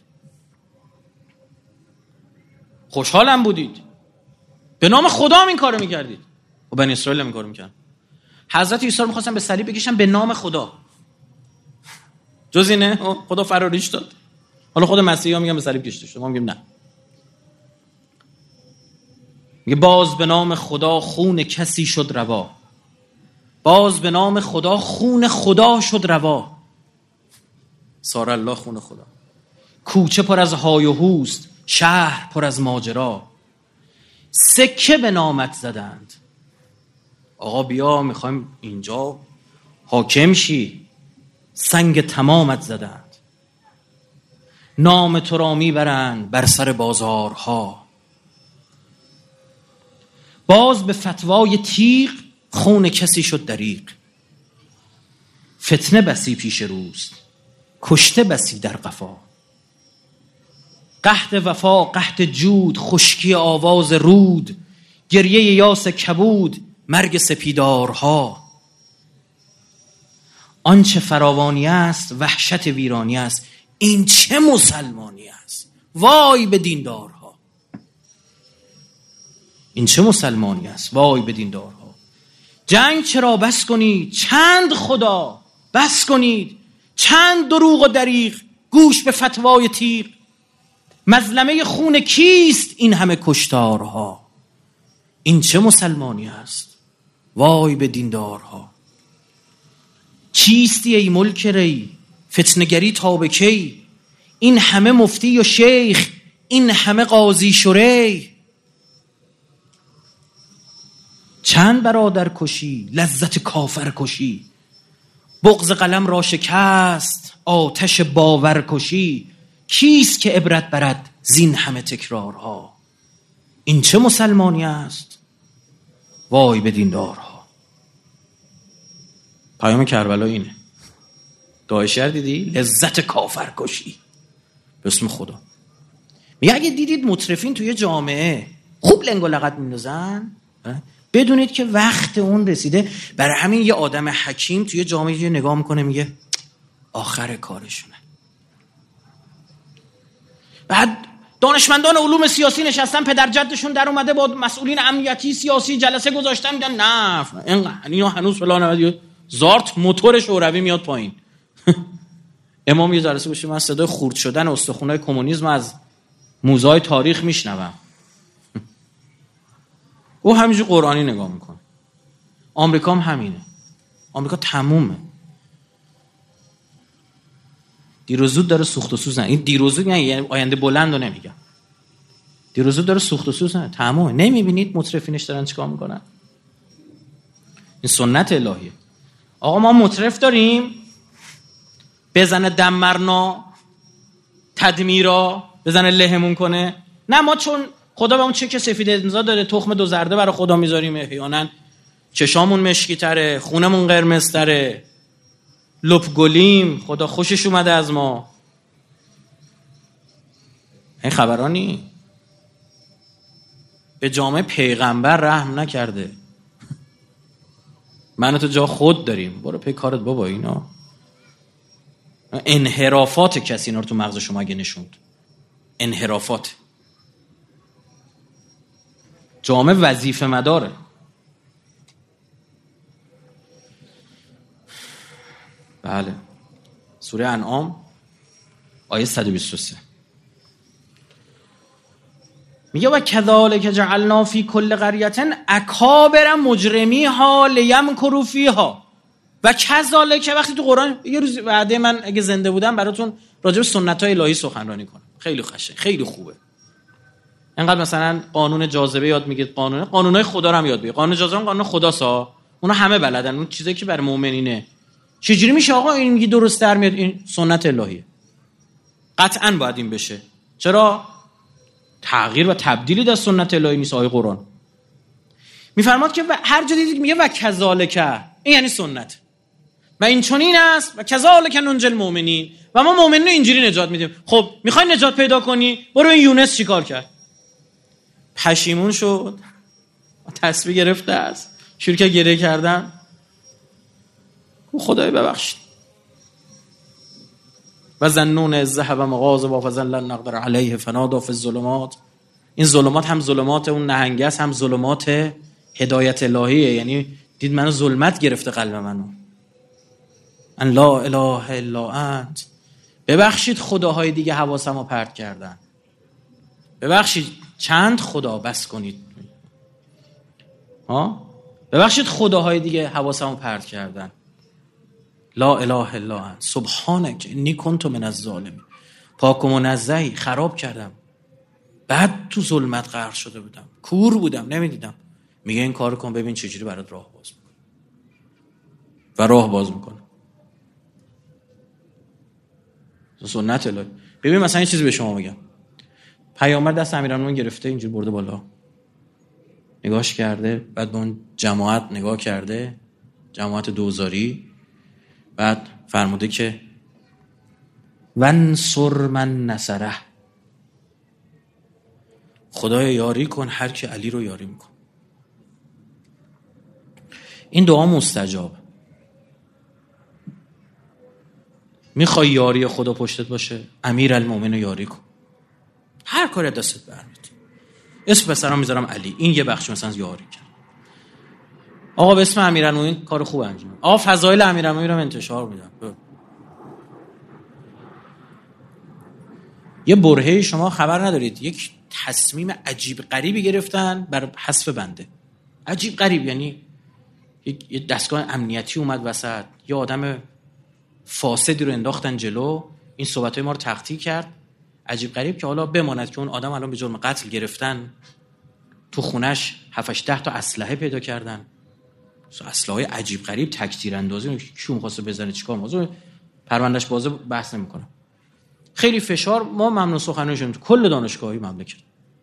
خوشحالم بودید. به نام خدا هم این کارو میکردید. و بنی اسرائیل هم این کارو میکردن. حضرت عیسی رو می‌خواستن به صلیب بکشن به نام خدا. جز اینه خدا فراریش داد. حالا خود مسیحا میگن به صلیب کشیده شد، ما میگیم نه. میگه باز به نام خدا خون کسی شد روا. باز به نام خدا خون خدا شد روا. سار الله خون خدا. کوچه پر از های و هوست، شهر پر از ماجرا. سکه به نامت زدند. آقا بیا میخوایم اینجا حاکم شی. سنگ تمامت زدند. نام تو را میبرند بر سر بازارها. باز به فتوای تیغ خون کسی شد دریغ. فتنه بسی پیش روست، کشته بسی در قفا. قحط وفا قحط جود، خشکی آواز رود. گریه یاس کبود، مرگ سپیدارها. آنچه فراوانی است وحشت ویرانی است. این چه مسلمانی است؟ وای به دیندارها. این چه مسلمانی است؟ وای به دیندارها. جنگ چرا بس کنید؟ چند خدا بس کنید؟ چند دروغ و دریغ؟ گوش به فتوای تیغ. مظلمه خون کیست این همه کشتارها؟ این چه مسلمانی است؟ وای به دیندارها. کیستی ای ملک ری؟ فتنگری تا به کی؟ این همه مفتی و شیخ، این همه قاضی شری. چند برادر کشی، لذت کافر کشی. بغض قلم را شکست، آتش باور کشی. کیست که عبرت برد زین همه تکرارها؟ این چه مسلمانی است؟ وای به دیندارها. پیام کربلا اینه. داعشی‌ها دیدی؟ لذت کافر کشی. به اسم خدا. میگه اگه دیدید مترفین توی جامعه خوب لنگ و لغت میندازن، بدونید که وقت اون رسیده. برای همین یه آدم حکیم توی جامعه یه نگاه میکنه میگه آخر کارشونه. بعد دانشمندان علوم سیاسی نشستن، پدر جدشون در اومده با مسئولین امنیتی سیاسی جلسه گذاشتن، میگن نه اینقدر اینا هنوز فلان. زارت موتور شوروی میاد پایین. امام یه جلسه بشه، من صدای خورد شدن استخونای کمونیسم از موزه‌های تاریخ میشنوم. او همینجوری قرآنی نگاه میکنه. آمریکا هم همینه. آمریکا تمومه. دیر و زود داره سوخت و سوز. نه این دیر و زود یعنی آینده بلند رو نمیگم. دیر و زود داره سوخت و سوز. نه تمومه. نمیبینید مترفینش دارن چیکار میکنن؟ این سنت الهیه. آقا ما مترف داریم بزنه دمرنا تدمیرا، بزنه لهمون کنه. نه ما چون خدا به اون چک سفید امضا داره، تخم دو زرده برای خدا میذاریم، احیانا چشامون مشکی تره، خونمون قرمز تره، لپ گلیم، خدا خوشش اومده از ما. این خبرانی به جامعه پیغمبر رحم نکرده. من تو جا خود داریم، برو پی کارت بابا. اینا انحرافات کسی اینا رو تو مغز شما اگه نشوند، انحرافات. جامعه وظیفه مداره. بله. سوره انعام آیه صد و بیست و سه میگه و کذالک جعلنا فی کل قریة اکابر مجرمیها لیمکروا فیها و کذالک. وقتی تو قرآن یه روز بعد من اگه زنده بودم براتون راجع به سنت‌های الهی سخنرانی کنم. خیلی خشه، خیلی خوبه. انقدر مثلا قانون جاذبه یاد میگید، قانون قانونای خدا رو هم یاد بگید. قانون جاذبه قانون خداسا، اونا همه بلدن، اون چیزایی که برای مؤمنینه. چجوری میشه آقا این میگی درست در میاد؟ این سنت الهیه، قطعاً باید این بشه. چرا؟ تغییر و تبدیلی در سنت الهی نیست. آیه قرآن میفرماد که هر جا دیدید میگه و کذالک، این یعنی سنت. و این چنین است و کذالک ننجی المؤمنین و ما مؤمنین اینجوری نجات میدیم. خب میخوای نجات پیدا کنی؟ برو این یونس چیکار کرد؟ پشیمون شد، تسبیح گرفته است، شروع کرد گریه کردن. خدای ببخشید. و ظنون اذ ذهب مغاضبا فظن لن نقدر علیه فنادی فی الظلمات. این ظلمات هم ظلمات اون نهنگه است، هم ظلمات هدایت الهیه. یعنی دید منو ظلمت گرفته قلب منو. ان لا اله الا انت. ببخشید خداهای دیگه حواسمو پرت کردن. ببخشید چند خدا بس کنید. ها؟ ببخشید خداهای دیگه حواسمو پرت کردن. لا اله الا انت سبحانک انی کنت من الظالمین. پاک و منزهی، خراب کردم. بعد تو ظلمت غرق شده بودم، کور بودم، نمیدیدم. میگه این کارو کن ببین چجوری برات راه باز میکنه. و راه باز میکنه. سنت الهی. ببین مثلا یه چیزی به شما میگم. پیامبر دست امیرالمومنین گرفته اینجوری برده بالا، نگاش کرده، بعد به اون جماعت نگاه کرده، جماعت دوزاری، بعد فرموده که ونصر من نصره، خدای یاری کن هر که علی رو یاری میکن. این دعا مستجابه. میخوای یاری خدا پشتت باشه، امیرالمومنین یاری کن، هر کاری دستت برمیاد. اسم پسرام میذارم علی، این یه بخش مثلا یاری کرد. آقا به اسم امیرالمومنین کار خوب انجام بده. آقا فضایل امیرالمومنین رو انتشار میدم. یه برهه شما خبر ندارید یک تصمیم عجیب غریبی گرفتن بر حذف بنده. عجیب غریب، یعنی یه دستگاه امنیتی اومد وسط، یه آدم فاسدی رو انداختن جلو، این صحبتای ما رو تقطیع کرد. عجیب غریب که حالا بماند که اون آدم الان به جرم قتل گرفتن، تو خونش هفت هشت تا اسلحه پیدا کردن، اسلحه عجیب غریب، تکتیر اندازی، کیو می‌خواسته بزنه چیکار موضوع پروندهش بازه بحث نمی‌کنم. خیلی فشار، ما ممنوع سخنرانی شدیم تو کل دانشگاهی مملکت.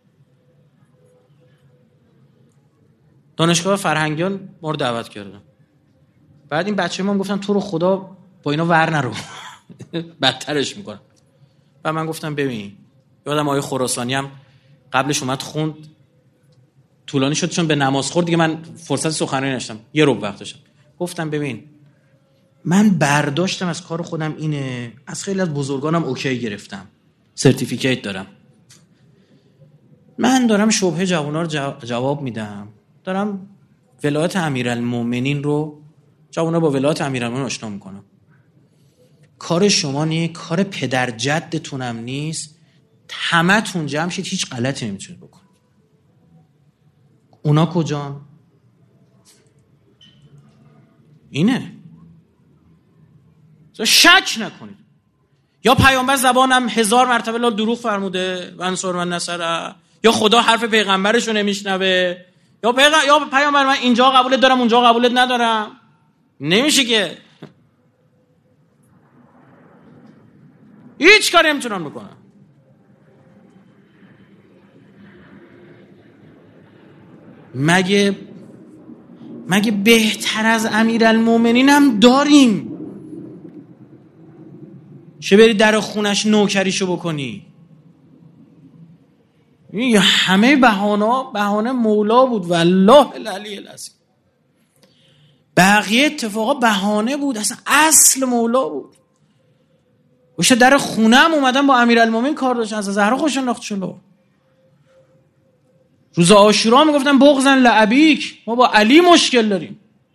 دانشگاه فرهنگیان ما رو دعوت کردن. بعد این بچه ما گفتن تو رو خدا با اینا ور نرو بدترش میکنن. و من گفتم ببین، یادم آیه خراسانی هم قبلش اومد خوند، طولانی شد چون به نماز خورد دیگه من فرصت سخنرانی نداشتم، یه ربع وقت داشتم. گفتم ببین من برداشتم از کار خودم اینه، از خیلی از بزرگانم اوکی گرفتم، سرتیفیکیت دارم، من دارم شبهه جوونا رو جواب میدم، دارم ولایت امیرالمومنین رو جوونا با ولایت امیرالمومنین آشنا میکنم. کار شما نیه، کار پدر جدتونم نیست، همه تون جمع شید، هیچ غلطی نمیتونید بکنید. اونا کجان؟ اینه. شک نکنید. یا پیامبر زبانم هزار مرتبه لا دروغ فرموده ونصر من نصره، یا خدا حرف پیغمبرش رو نمیشنوه، یا پیغ... یا پیامبر من اینجا قبولت دارم اونجا قبولت ندارم. نمیشه که هیچ کاری نمیتونن بکنن. مگه مگه بهتر از امیرالمومنین هم داریم؟ چه بری در خونش نوکریشو بکنی؟ این همه بهانه بهانه مولا بود والله العلی العظیم. بقیه اتفاقا بهانه بود، اصلا اصل مولا بود. وشه در خونم اومدن با امیرالمومنین کار داشتن، از زهرا خوش انداخت چلو. روز عاشورا میگفتن بغضن لابیک، ما با علی مشکل داریم.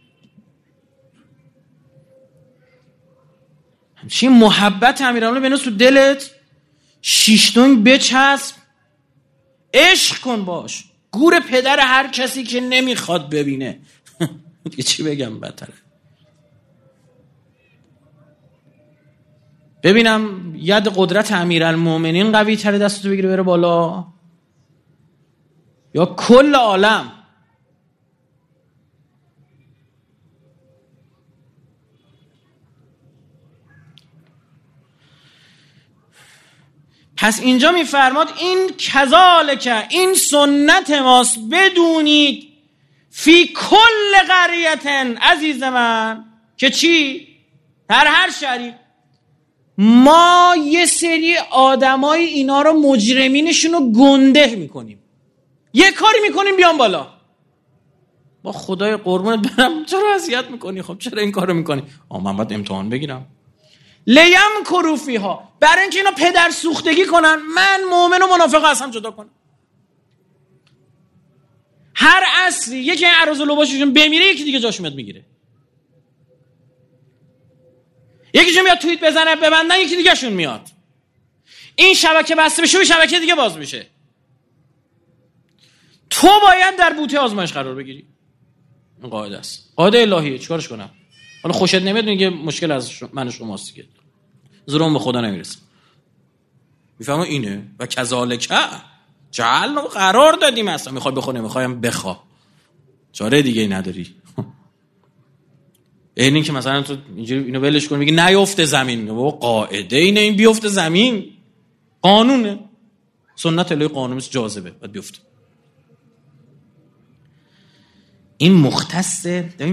همچین محبت امیرالمومنین بنویس تو دلت، شیشتونگ بچسب، عشق کن باش، گور پدر هر کسی که نمیخواد ببینه. دیگه چی بگم بدتره؟ ببینم ید قدرت امیرالمومنین قوی تره دستتو بگیره بره بالا یا کل عالم؟ پس اینجا میفرماد این کذالک، این سنت ماست، بدونید فی کل قریتن، عزیز من، که چی؟ در هر شهری. ما یه سری آدمای اینا رو مجرمینشون رو گنده میکنیم، یه کاری میکنیم بیان بالا. با خدای قربونت برم چرا اذیت میکنی؟ خب چرا این کارو میکنی؟ آ من باید امتحان بگیرم. لیم کروفی ها، برای اینکه اینا پدر سوختگی کنن من مؤمن و منافق از هم جدا کنم. هر عصری یکی عروض لباششون بمیره یکی دیگه جاشو میاد میگیره، یکیشون میاد توییت بزنه ببندن یکی دیگه شون میاد. این شبکه بسته بشه و شبکه دیگه باز میشه. تو باید در بوته آزمایش قرار بگیری. این قاعده است، قاعده الهیه. چیکارش کنم؟ حالا خوشت نمیاد میگه مشکل از من و شماست دیگه، زورم به خدا نمیرسه. میفهمم اینه و کذالک جعلنا قرار دادیم. اصلا میخوای بخونه میخوایم بخوا، چاره دیگه ای نداری. این که مثلا تو اینجوری اینو ولش کن میگی نیفته زمین، بابا قاعده اینه این بیفته زمین، قانونه، سنت الهی قانون است، جاذبه باید بیفته. این مختص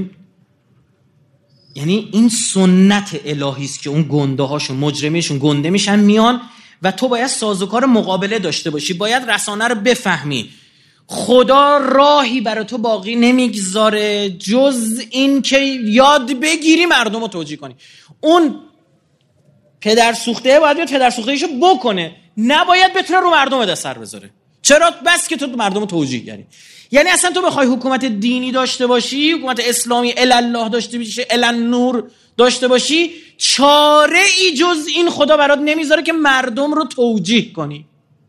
یعنی این سنت الهی است که اون گنده هاشون مجرمیشون گنده میشن میان و تو باید سازوکار مقابله داشته باشی، باید رسانه رو بفهمی. خدا راهی برای تو باقی نمیگذاره جز این که یاد بگیری مردم رو توجیه کنی. اون پدر سوخته باید بیاد پدر سوخته‌ایشو بکنه، نباید بتونه رو مردم دست سر بذاره. چرا؟ بس که تو مردم رو توجیه کردی. یعنی اصلا تو بخوای حکومت دینی داشته باشی، حکومت اسلامی الله داشته باشی، النور داشته باشی، چاره ای جز این خدا برات نمیذاره که مردم رو توجیه کنی.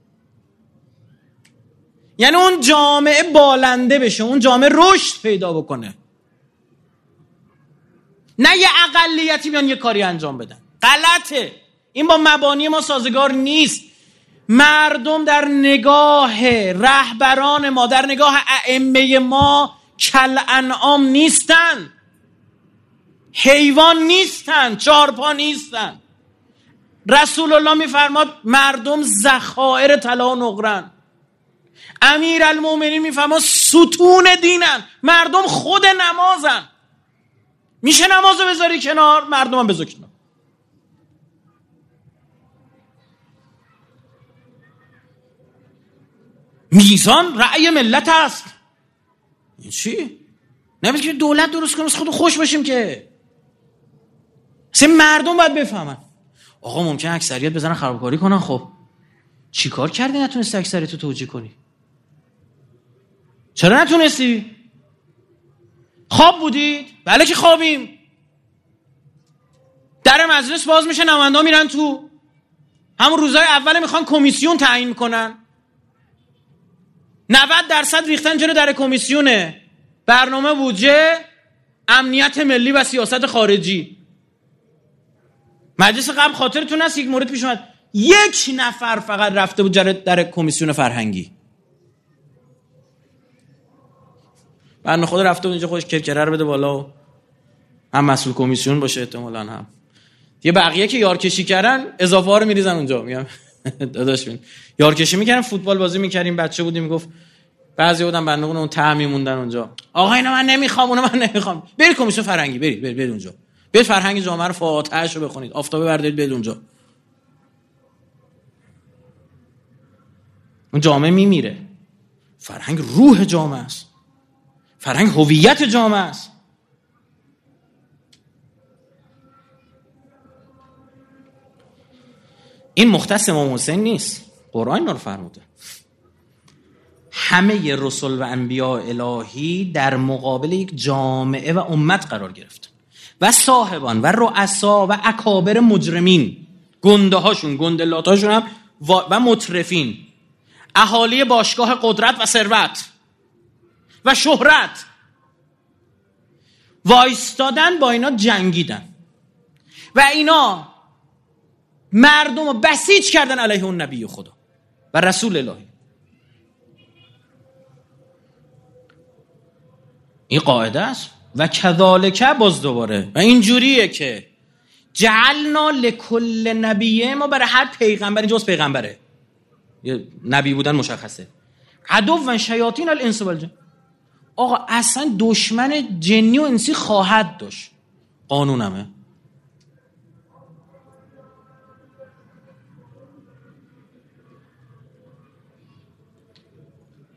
یعنی اون جامعه بالنده بشه، اون جامعه رشد پیدا بکنه، نه یه اقلیتی بیان یه کاری انجام بدن. غلطه، این با مبانی ما سازگار نیست. مردم در نگاه رهبران ما، در نگاه ائمه ما کل انعام نیستن، حیوان نیستن، چارپا نیستن. رسول الله میفرماد مردم ذخایر طلا و نقرن. امیرالمومنین میفرماد ستون دینن، مردم خود نمازن. میشه نمازو بذاری کنار، مردم هم بذار کنار. میزان رأی ملت است. این چی؟ نمیشه که دولت درست کنه خود خوش باشیم که. سه مردم باید بفهمن. آقا ممکنه اکثریت بزنن خرابکاری کنن. خب چی کار کردی نتونستی اکثریت رو توجیه کنی؟ چرا نتونستی؟ خواب بودید؟ بله که خوابیم. در مجلس باز میشه، نماینده میرن تو، همون روزای اول میخوان کمیسیون تعیین میکنن، نود درصد ریختن جلو در کمیسیونه برنامه بودجه امنیت ملی و سیاست خارجی. مجلس قبل خاطرتون هست یک مورد پیش اومد، یک نفر فقط رفته بود جلو در کمیسیون فرهنگی. بنده خدا رفته بود اینجا خودش کرکره رو بده بالا و هم مسئول کمیسیون باشه احتمالاً، هم یه بقیه که یارکشی کردن اضافه ها رو میریزن اونجا. میگم داداش ببین یارکشی میکردن، فوتبال بازی میکردیم، بچه بودیم، میگفت بعضی بودن بنده خدا اون ته میموندن اونجا، آقا اینا من نمیخوام، اونا من نمیخوام. برید کمیسیون فرهنگی، برید برید برید اونجا، برید فرهنگ جامعه رو فاتحه‌شو بخونید، آفتابه بردارید برید اونجا. اون جامعه میمیره. فرهنگ روح جامعه است، فرهنگ هویت جامعه است. این مختص امام حسین نیست، قرآن اینا رو فرموده. همه رسول و انبیاء الهی در مقابل یک جامعه و امت قرار گرفتن و صاحبان و رؤسا و اکابر مجرمین، گنده هاشون، گندلات هاشون هم و مترفین، اهالی باشگاه قدرت و ثروت و شهرت، وایستادن با اینا جنگیدن و اینا مردم رو بسیج کردن علیه اون نبی خدا و رسول الهی. این قاعده است. و کذالک، باز دوباره و اینجوریه که جعلنا لکل نبیه، ما برای هر پیغمبری جز پیغمبره یه نبی بودن مشخصه، عدو شیاطین الانس والجن. آقا اصلا دشمن جنی و انسی خواهد داشت، قانونمه.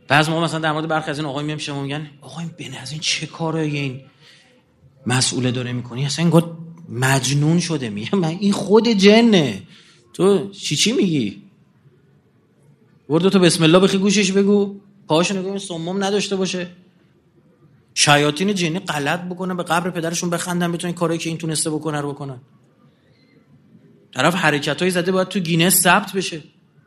بعضی موقع مثلا در مورد برخی از این آقای میام شما میگن آقا این بن از این چه کاره این مسئوله داره میکنی، اصلا انگار مجنون شده. میگم من این خود جنه، تو چی چی میگی؟ برو تو بسم الله بخی گوشش بگو، پاهاشو نگاه این سمم نداشته باشه. شیاطین جنی غلط بکنه به قبر پدرشون بخندن بتونن کاری که این تونسته بکنه رو بکنن. طرف حرکتایی زده باید تو گینس ثبت بشه.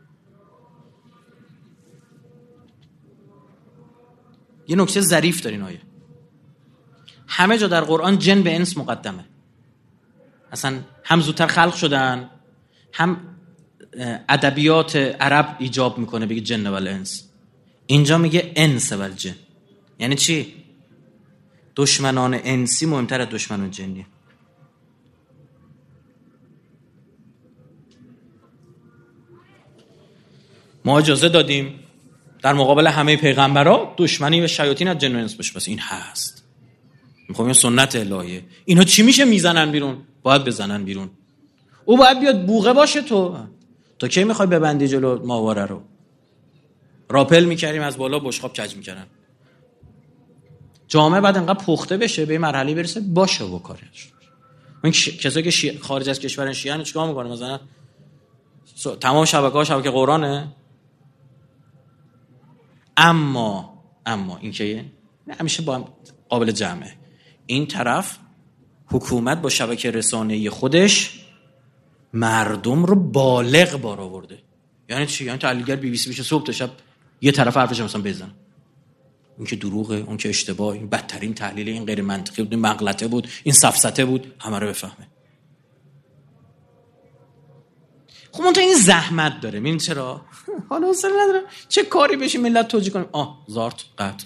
یه نکته ظریف دارین آیه، همه جا در قرآن جن به انس مقدمه. اصلا هم زودتر خلق شدن، هم ادبیات عرب ایجاب میکنه بگه جن و الانس. اینجا میگه انس و الجن. یعنی چی؟ دشمنان انسی مهمتر از دشمنان جنی. ما اجازه دادیم در مقابل همه پیغمبرا دشمنی و شیاطین از جن و انس باشه، بس این هست. میخوام این سنت الهیه. اینا چی میشه میزنن بیرون؟ باید بزنن بیرون. او باید بیاد بوقه باشه. تو تو کی میخوای ببندی جلو ماواره رو؟ راپل میکردیم از بالا بشقاب کج میکردن. جامعه بعد انقدر پخته بشه به این مرحله برسه باشه و کارش. اون کسایی که شی... خارج از کشورن شیعه چیکار میکنه؟ مثلا تمام شبکه‌ها شبکه قرآنه. اما اما این که همیشه با هم قابل جمعه. این طرف حکومت با شبکه رسانه‌ای خودش مردم رو بالغ بار آورده. یعنی چی؟ یعنی تحلیلگر بی بی سی میشه صبح تا شب یه طرف حرفش مثلا بزن، اون که دروغه، اون که اشتباه، این بدترین تحلیل، این غیر منطقی بود، این مغلطه بود، این سفسطه بود، همه رو بفهمه. خب اون تو این زحمت داره. ببین چرا حالا حوصله ندارم چه کاری بشه ملت توجیه کنیم. آه زارت قط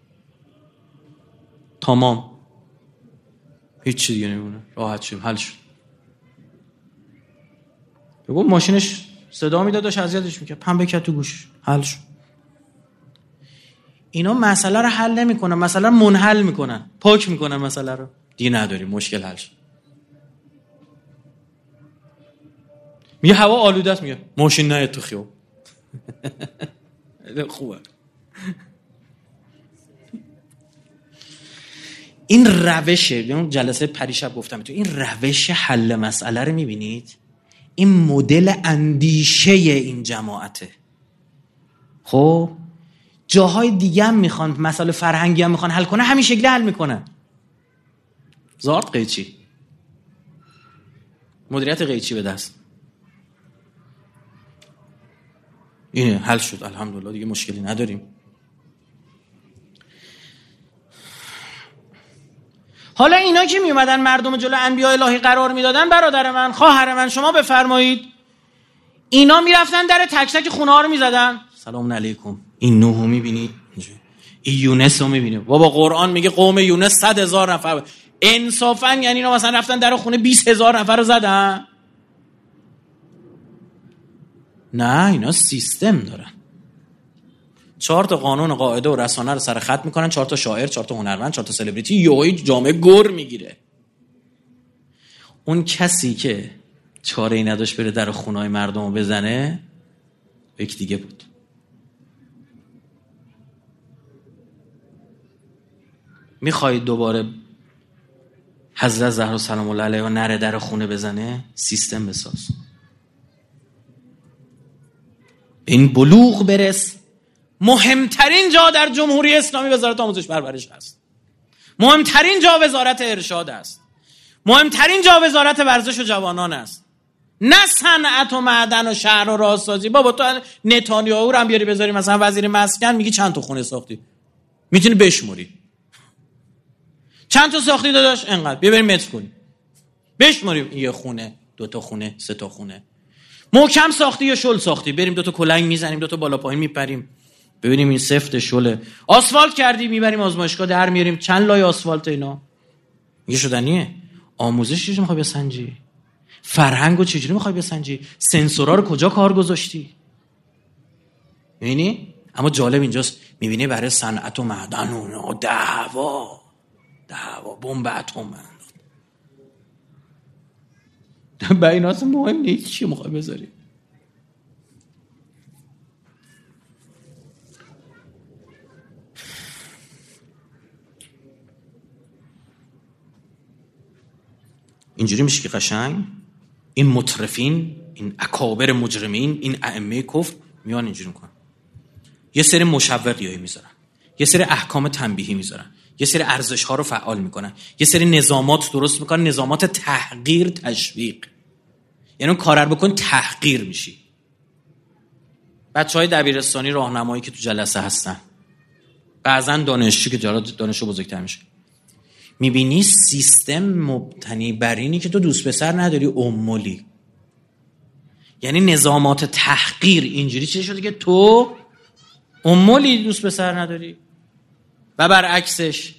تمام، هیچ چیز دیگه نمیمونه، راحت شیم، حل شد. بگو ماشینش صدا میداد داشت اذیتش میکرد، پم بکرد تو گوش، حل شد. اینا مسئله رو حل نمیکنن، مسئله رو منحل میکنن، پاک میکنن مسئله رو. دیگه نداریم، مشکل حل شد. میگه هوا آلوده است، میگه ماشین نیاد تو خیابون. خوبه. این روشه، اون جلسه پریشب گفتم تو، این روش حل مسئله رو میبینید؟ این مدل اندیشه این جماعته. خب جاهای دیگه هم میخوان مسائل فرهنگی هم میخوان حل کنه، همین شکلی حل میکنن. زارت قیچی، مدیریت قیچی به دست، اینه حل شد، الحمدلله دیگه مشکلی نداریم. حالا اینا که می اومدن مردم جلو انبیاء الهی قرار میدادن، برادر من، خواهر من، شما بفرمایید اینا میرفتن در تک تک خونه ها رو میزدن. سلام علیکم، این نوح رو میبینید، این یونس رو میبینید. بابا قرآن میگه قوم یونس صد هزار نفر. انصافا یعنی اینا مثلا رفتن در خونه بیست هزار نفر رو زدن؟ نه، اینا سیستم دارن. چهار تا قانون و قاعده و رسانه رو سر خط میکنن، چهار تا شاعر، چهار تا هنرمند، چهار تا سلبریتی، یهویی جامعه گر میگیره. اون کسی که چاره ای نداشت بره در خونه‌های مردم رو بزنه یک دیگه بود. میخواید دوباره حضرت زهرا سلام الله علیها نره در خونه بزنه؟ سیستم بساز، این بلوغ برس. مهمترین جا در جمهوری اسلامی وزارت آموزش پرورش است. مهمترین جا وزارت ارشاد است. مهمترین جا وزارت ورزش و جوانان است. نه صنعت و معدن و شهر و راهسازی. بابا تو نتانیاهو رو هم بیاری بذاری مثلا وزیر مسکن، میگی چند تا خونه ساختی؟ میتونی بشموری. چند تا ساختی داداش؟ انقدر. بیا بریم متر کنیم. بشموریم، یه خونه، دو تا خونه، سه تا خونه. محکم ساختی یا شل ساختی؟ بریم دو تا کلنگ میزنیم، دو تا بالا پایین میپریم، ببینیم این سفت شله. آسفالت کردی، میبریم آزمایشگاه در میاریم چند لایه آسفالت. اینا میگه شدنیه. آموزش چجوری میخوای بسنجی؟ فرهنگو چجوری میخوای بسنجی؟ سنسورا رو کجا کار گذاشتی؟ میبینی؟ اما جالب اینجاست، میبینی برای صنعت و معدن و دعوا دعوا بمب اتم به این اصلا مهم نیست چی میخوای بذاری. اینجوری میشه که قشنگ این مترفین، این اکابر مجرمین، این ائمه کفر میان اینجوری میکنن، یه سری مشوقیایی میذارن، یه سری احکام تنبیهی میذارن، یه سری ارزش ها رو فعال میکنن، یه سری نظامات درست میکنن، نظامات تحقیر تشویق. یعنی اون کار رو بکن تحقیر میشی. بچهای دبیرستانی راهنمایی که تو جلسه هستن، بعضن دانشجو که دانشجو بزرگتر میشه، میبینی سیستم مبتنی بر اینی که تو دوست پسر نداری، امولی. یعنی نظامات تحقیر اینجوری چیزی شده که تو امولی دوست پسر نداری و برعکسش.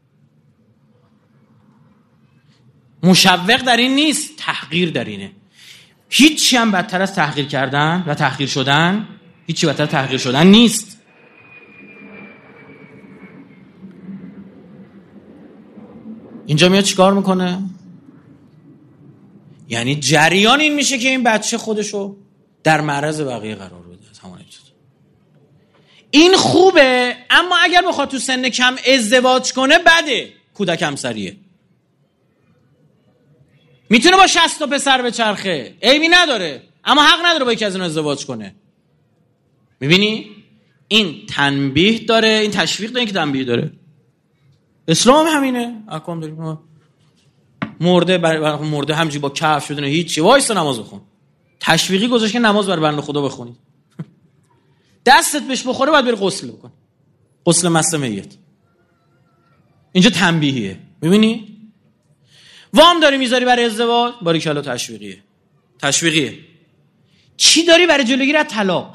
مشوق در این نیست، تحقیر در اینه. هیچی هم بدتر از تحقیر کردن و تحقیر شدن، هیچی بدتر از تحقیر شدن نیست. اینجا میاد چیکار میکنه؟ یعنی جریان این میشه که این بچه خودشو در معرض بقیه قرار بده. همون این خوبه، اما اگر بخواد تو سن کم ازدواج کنه بده، کودک همسریه. میتونه با شصت تا پسر بچرخه، عیبی نداره، اما حق نداره با یکی از اون ازدواج کنه. میبینی؟ این تنبیه داره، این تشویق داره، این که تنبیه داره. اسلام همینه. احکام داریم. مرده بر مرده همجوری با کف شدن هیچی، وایسا نماز بخون. تشویقی گذاشت که نماز بر بنده خدا بخونید. دستت بهش بخوره باید بری غسل بکن. غسل مست میت. اینجا تنبیهیه. میبینی؟ وام داری میذاری برای ازدواج، باریکلا تشویقیه. تشویقیه. چی داری برای جلوگیری از طلاق؟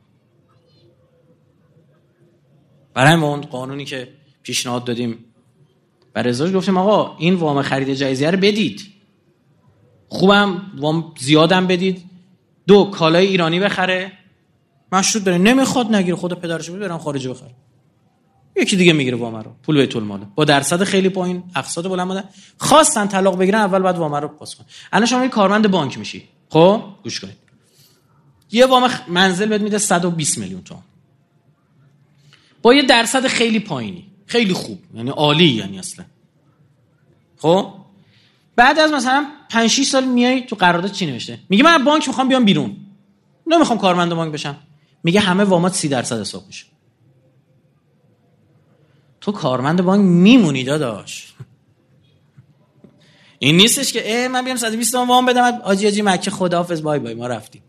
برای اون قانونی که پیشنهاد دادیم برای ازدواج گفتیم آقا این وام خرید جایزه رو بدید، خوبم وام زیادم بدید، دو کالای ایرانی بخره، مشروط داره، نمیخواد نگیره، خود پدرش بده برام خارجی بخره، یکی دیگه میگیره وام رو، پول بیت المال با درصد خیلی پایین، اقساط بلند بودن. خواستن طلاق بگیرن، اول بعد وام رو پاس کن. الان شما یه کارمند بانک میشی، خب گوش کنید، یه وام منزل بهت میده صد و بیست میلیون تومان با یه درصد خیلی پایینی، خیلی خوب، یعنی عالی، یعنی اصلا. خب بعد از مثلا پنج شش سال میای تو قرارداد چی نوشته؟ میگه من از بانک میخوام بیام بیرون، نمیخوام کارمند بانک بشم. میگه همه وامات سی درصد حساب میشه. تو کارمند بانک میمونی داداش. این نیستش که اه من بیام صد و بیست تومن وام بدم، آجی آجی مکه خداحافظ بای بای ما رفتیم.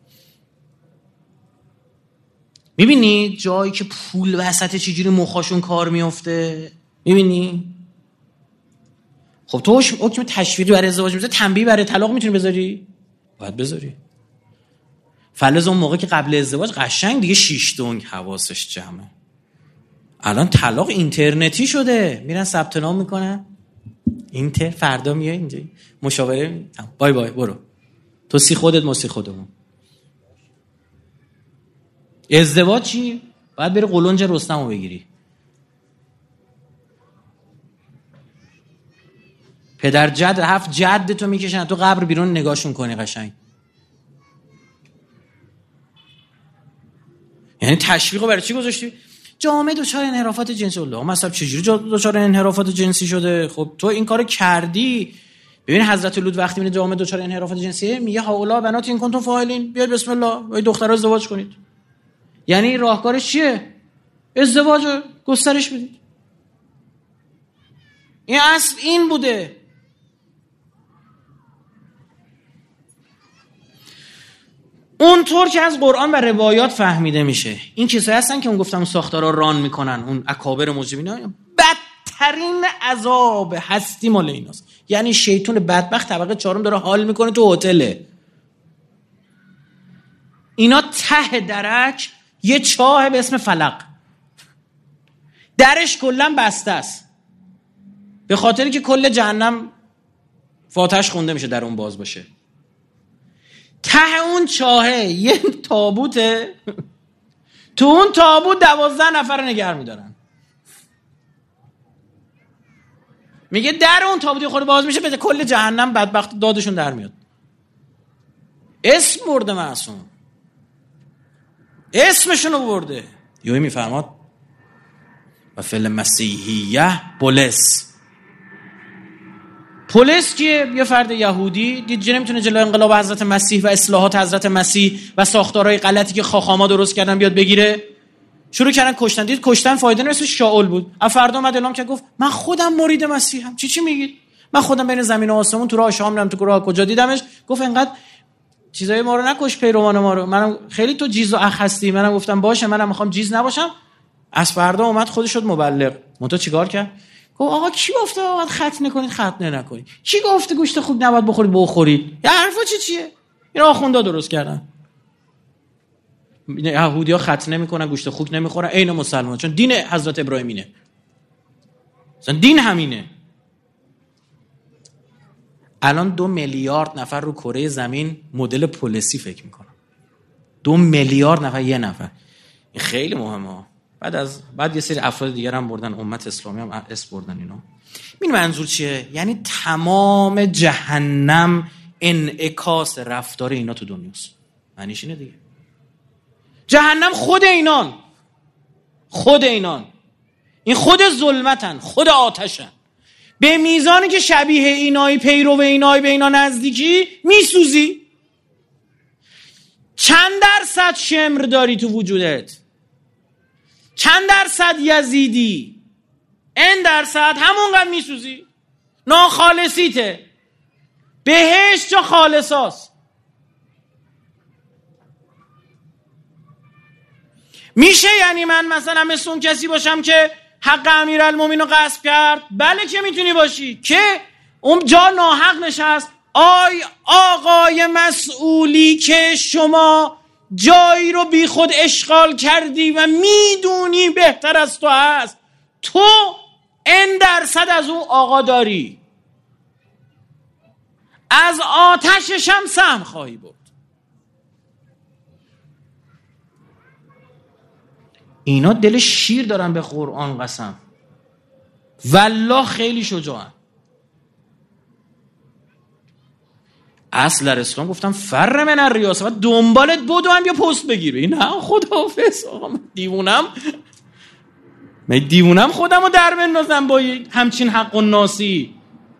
میبینی جایی که پول وسط چجوری مخاشون کار میفته؟ میبینی؟ خب تو حکم تشویقی برای ازدواج میذاری، تنبیه برای طلاق میتونی بذاری؟ باید بذاری. فلز اون موقع که قبل ازدواج قشنگ دیگه شیش دونگ حواسش جمعه. الان طلاق اینترنتی شده، میرن ثبت نام میکنن، اینتر فردا میای اینجا مشاوره، بای بای برو، تو سی خودت ما سی خودمون. ازدواج چی؟ باید بری قلنج رستمو بگیری. پدر جد هفت جد تو میکشن تو قبر بیرون نگاهشون کنی قشنگ. یعنی تشویقو برای چی گذاشتی؟ جامعه دچار انحرافات جنسی. الله مثلا چجوری دچار انحرافات جنسی شده؟ خب تو این کارو کردی. ببین حضرت لوط وقتی میبینه جامعه دچار انحرافات جنسیه میگه هاولا بنات این کنتم فاعلین، بیاید بسم الله با دخترها ازدواج کنید. یعنی راهکارش چیه؟ ازدواج رو گسترش بدید. این اصل این بوده. اونطور که از قرآن و روایات فهمیده میشه، این کسایی هستن که اون گفتم ساختارا ران میکنن، اون اکابر مجرمین، بدترین عذاب هستی مال ایناست. یعنی شیطون بدبخت طبقه چهارم داره حال میکنه تو هتله. اینا ته درک یه چاه به اسم فلق، درش کلا بسته است، به خاطری که کل جهنم فاتحش خونده میشه در اون باز باشه. ته اون چاهه یه تابوته، تو اون تابوت دوازده نفر نگه میدارن. میگه در اون تابوتی خود باز میشه، به کل جهنم بدبخت دادشون در میاد. اسم برده معصوم، اسمشونو برده. یوهی میفرماد و فل مسیحیه بولس، پولس که یه فرد یهودی دید که نمیتونه جلوی انقلاب حضرت مسیح و اصلاحات حضرت مسیح و ساختارهای غلطی که خاخاما درست کردن بیاد بگیره، شروع کردن کشتن. دید کشتن فایده نمیشه، شاول بود. از فردا اومد اعلام کرد گفت من خودم مرید مسیحم. چی چی میگید؟ من خودم بین زمین و آسمون تو راه شام نم تو راه کجا دیدمش. گفت انقدر چیزای ما رو نکش، پیروان ما رو. منم خیلی تو جیز و اخ هستی. منم گفتم باشه، منم میخوام جیز نباشم. از فردا اومد خودش شد مبلغ. منتها چیکار کرد؟ گفت آقا کی گفته باید ختنه کنید ختنه نکنید؟ کی گفته گوشت خوب نباید بخورید بخورید؟ یه حرفا چی چیه؟ این آخوندا درست کردن. یهودی‌ها ختنه میکنن، گوشت خوک نمیخورن، عین مسلمان، چون دین حضرت ابراهیم اینه. مثلا دین همینه. الان دو میلیارد نفر رو کره زمین مدل پلیسی فکر میکنن. دو میلیارد نفر یه نفر. این خیلی مهمه. بعد از بعد یه سری افراد دیگر هم بردن، امت اسلامی هم اس بردن اینا. این منظور چیه؟ یعنی تمام جهنم انعکاس رفتار اینا تو دنیاست. معنیش اینه دیگه. جهنم خود اینان، خود اینان این خود ظلمتن، خود آتشن. به میزانی که شبیه اینایی، پیرو اینایی، به اینا نزدیکی، میسوزی. چند درصد شمر داری تو وجودت؟ چند درصد یزیدی؟ این درصد همونقدر میسوزی. ناخالصیته. بهشت جا خالصاست. میشه یعنی من مثلا مثل اون کسی باشم که حق امیرالمومنین رو غصب کرد؟ بله که میتونی باشی که اون جا ناحق نشست. آی آقای مسئولی که شما جایی رو بی خود اشغال کردی و میدونی بهتر از تو هست، تو این درصد از اون آقا داری، از آتشش هم سهم خواهی بود. اینا دل شیر دارن به قرآن قسم. والله خیلی شجاعن. اصل در اسلام گفتم فر من الریاسه و دنبالت بدو هم یا پست بگیر. این نه خداحافظ آقا، من دیوونم من دیوونم خودم رو در بندازم با همچین حق و ناسی.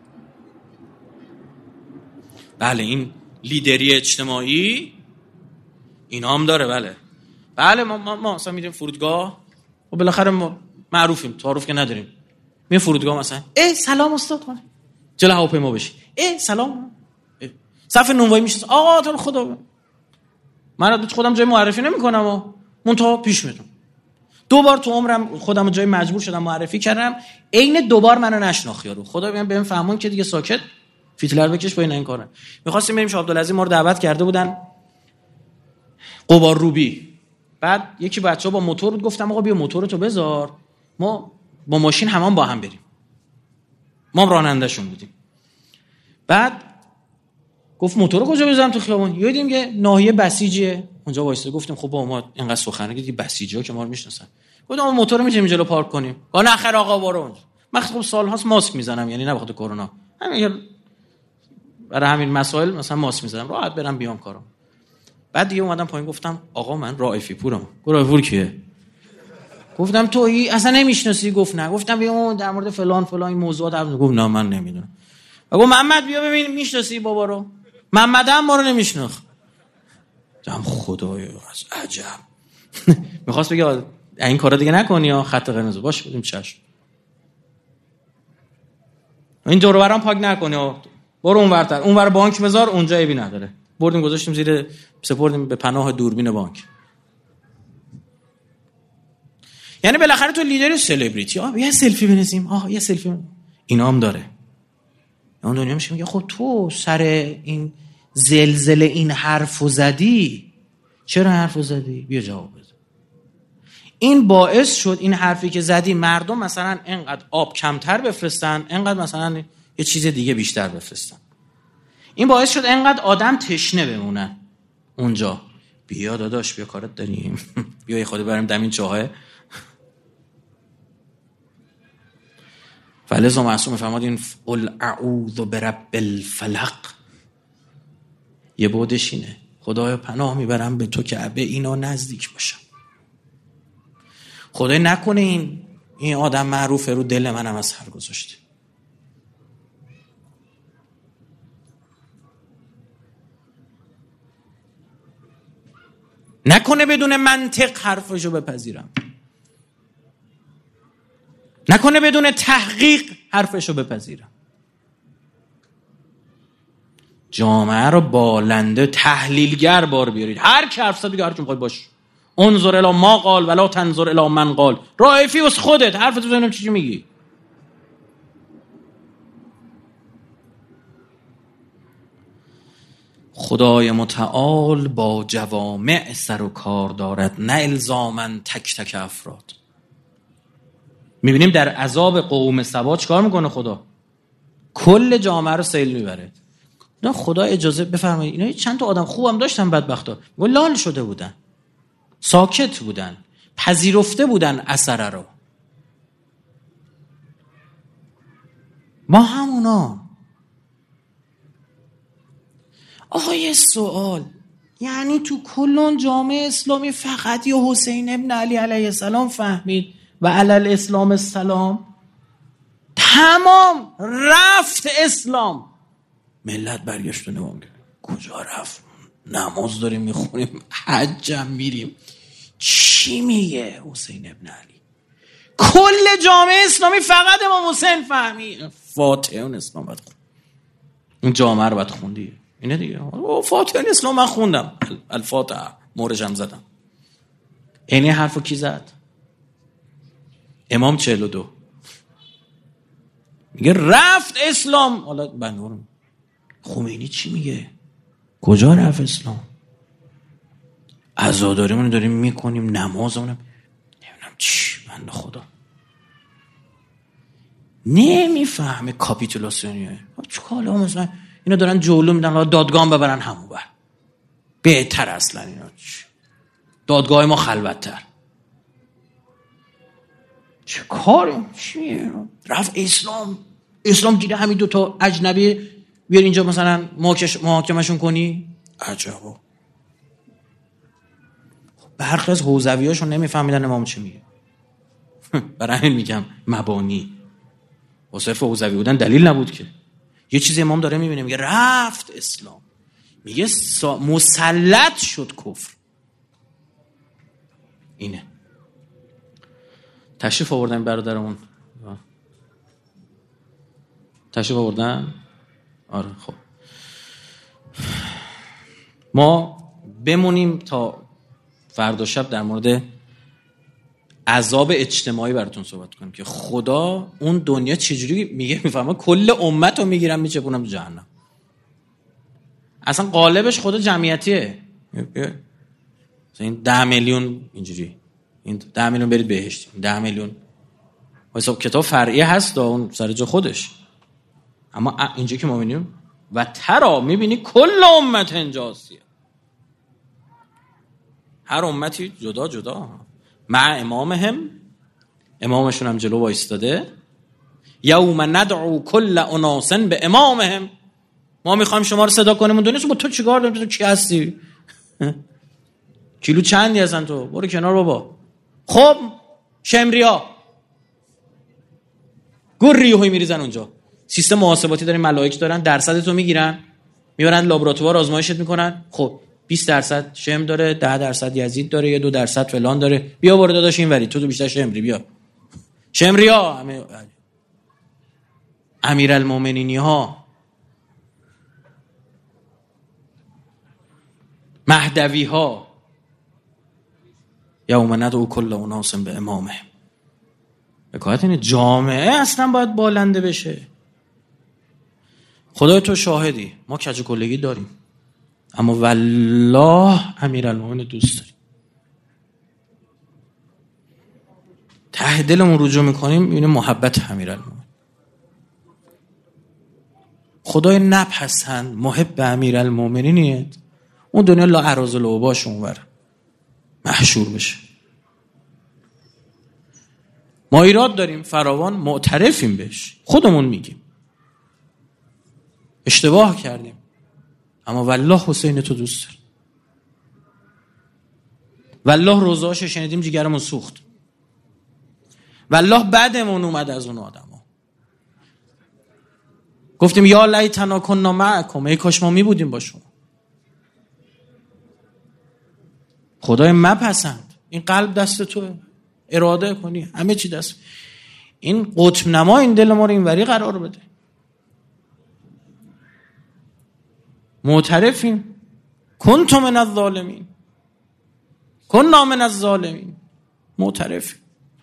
بله این لیدری اجتماعی اینا هم داره. بله بله ما ما, ما مثلا میریم فرودگاه و بالاخره ما معروفیم، تعارف که نداریم. میریم فرودگاه مثلا ای سلام استاد خانم، جلو هواپیما بشی ای سلام، صف نونوایی میشه آقا تو خدا. من خودم جای معرفی نمیکنم و منتها پیش میرم. دو بار تو عمرم خودم جای مجبور شدم معرفی کردم، عین دوبار منو نشناخت یارو. خدا بهم بهم فهمون که دیگه ساکت فیتلر بکش با این این کارا. می‌خواستیم بریم شاه عبدالعزیز، ما رو دعوت کرده بودن قبار روبی. بعد یکی بچه‌ها با موتور بود، گفتم آقا بیا موتورتو بذار ما با ماشین همان با هم بریم. ما راننده‌شون بودیم. بعد گفت موتور رو کجا بذارم تو خیابون؟ یه دیدیم که ناحیه بسیجه اونجا وایساده. گفتیم خب با ما اینقدر سخنه دیگه بسیجا که ما رو میشناسن. گفتم ما موتور رو میتونیم جلو پارک کنیم. گفت نه خیر آقا برو اونجا. من خب سال‌هاست ماسک میزنم، یعنی نه بخاطر کرونا، همین برای همین مسائل مثلا ماسک میزنم راحت برم بیام کارم. بعد دیگه اومدم پایین گفتم آقا من رائفی پورم. گفت رائفی پور کیه؟ گفتم تو اصلا نمیشناسی؟ گفت نه. گفتم بیا در مورد فلان فلان این موضوعات حرف. گفت نه من نمیدونم. گفت محمد بیا ببین میشناسی بابا رو؟ محمد هم ما رو نمیشناخت. جام خدایا از عجب. میخواست بگه این کارا دیگه نکنی یا خط قرمز باش. بودیم چشم. این دور و برام پاک نکنی، برو اونورتر، اونور بانک بذار، اونجا عیبی نداره. بردیم گذاشتیم زیر، سپردیم به پناه دوربین بانک. یعنی بالاخره تو لیدر سلبریتی آ یه سلفی بنویسیم، آ یه سلفی اینا هم داره. اون دنیا میشه میگه خب تو سر این زلزله این حرفو زدی، چرا حرفو زدی؟ بیا جواب بده. این باعث شد این حرفی که زدی مردم مثلا انقدر آب کمتر بفرستن، انقدر مثلا یه چیز دیگه بیشتر بفرستن. این باعث شد انقدر آدم تشنه بمونن اونجا. بیا داداش بیا کارت داریم. بیا یه خورده بریم دم این چاهه. فلذا معصوم فرمودین قل اعوذ برب الفلق. یه بودش اینه خدایا پناه میبرم به تو که به اینا نزدیک باشم. خدای نکنه این این آدم معروفه رو دل منم از سر گذاشته. نکنه بدون منطق حرفشو بپذیرم، نکنه بدون تحقیق حرفشو بپذیرم. جامعه رو بالنده تحلیلگر بار بیارید. هر کی حرف زد بگه هر کی میخواد باش. انظر الی ما قال ولا تنظر الی من قال. رائفی واسه خودت حرفتو بزنم چی میگی. خدای متعال با جوامع سر و کار دارد، نه الزاماً تک تک افراد. میبینیم در عذاب قوم سبا چیکار میکنه خدا؟ کل جامعه رو سیل میبره. نه خدا اجازه بفرمایید، اینا چند تا آدم خوبم داشتن بدبختا، گفت لال شده بودن، ساکت بودن، پذیرفته بودن اثر رو. ما همونا. آقا یه سوال، یعنی تو کلون جامعه اسلامی فقط یه حسین ابن علی علیه السلام فهمید و علل اسلام السلام؟ تمام رفت اسلام. ملت برگشت و نمام کرد کجا رفت؟ نماز داریم میخونیم، حجم میریم، چی میگه حسین ابن علی؟ کل جامعه اسلامی فقط امام حسین فهمید. فاتحه اون اسلام باید خوند، اون جامعه رو باید خوندی. اینه دیگه. فاتحه اسلام من خوندم، الفاتحه مورجم زدم. اینه حرفو کی زد؟ امام چهل و دو میگه رفت اسلام. حالا بنورم خمینی چی میگه؟ کجا رفت اسلام؟ عزاداریمون داریم میکنیم، نمازمون نمیدونم چی. بنده خدا نمیفهمه کاپیتولاسیونیه. چیکار مثلا اینا دارن جولو میدن دادگاه ببرن همون بر بهتر. اصلا اینا دادگاه ما خلوت‌تر. چه کاری چیه؟ رفت اسلام. اسلام گیره همین دو تا اجنبی بیار اینجا مثلا محاکمشون کنی؟ عجبا. برخی از حوزویاشون نمیفهمیدن امام چی میگه. برای همین میگم مبانی. با صرف حوزوی بودن دلیل نبود که. یه چیزی امام داره میبینه میگه رفت اسلام، میگه سا... مسلط شد کفر. اینه. تشریف آوردن برادرمون. تشریف آوردن؟ آره خب. ما بمونیم تا فردا شب در مورد عذاب اجتماعی براتون صحبت کنیم که خدا اون دنیا چجوری میگه میفهمه کل امت رو میگیرم میچپونم تو جهنم. اصلا قالبش خدا جمعیتیه. این ده میلیون اینجوری، این ده میلیون برید بهشت، ده میلیون حساب کتاب فرعی هست دا اون سر جا خودش. اما اینجا که ما میبینیم و ترا میبینی کل امت انجاسیه، هر امتی جدا جدا مع امامهم، امامشون هم جلو وایستاده. یوم ندعو کل اناس به امامهم، ما میخوایم شما رو صدا کنیم. دونیست با تو چیکار داریم؟ تو کی هستی؟ کیلو چندی هستن تو؟ برو کنار بابا. خب شمریا گوریوهی میریزن اونجا. سیستم محاسباتی داریم، ملائک دارن، درصد تو میگیرن میبرن لابراتوار آزمایشت میکنن. خب بیست درصد شم داره، ده درصد یزید داره، یه دو درصد فلان داره. بیا برو داداش اینوری، تو تو بیشتر شمری. بیا شمریا همه امیرالمومنینی ها، مهدوی ها. یوم ندعو کل اناس به امامهم. حکایت اینه جامعه اصلا باید بالنده بشه. خدای تو شاهدی ما کج کلگی داریم، اما والله امیرالمومنین دوست داریم. ته دلمون رجوع میکنیم اینه محبت امیرالمومنین. خدای نپسند محب امیرالمومنینیه اون دنیا لا اراز له باش اونور محشور بشه. ما ایراد داریم فراوان، معترفیم بهش، خودمون میگیم اشتباه کردیم، اما والله حسین تو دوست داریم. والله روزاشو شنیدیم جیگرمون سوخت. والله بعدمون اومد از اون آدم ها. گفتیم یا لیتنا کنا معکم، ای کاش ما می بودیم با شما. خدای مپسند، این قلب دست توه، اراده کنی همه چی دست. این قطب نما این دل ما رو اینوری قرار بده. معترفیم کنت من الظالمین، کنا من الظالمین، معترفیم.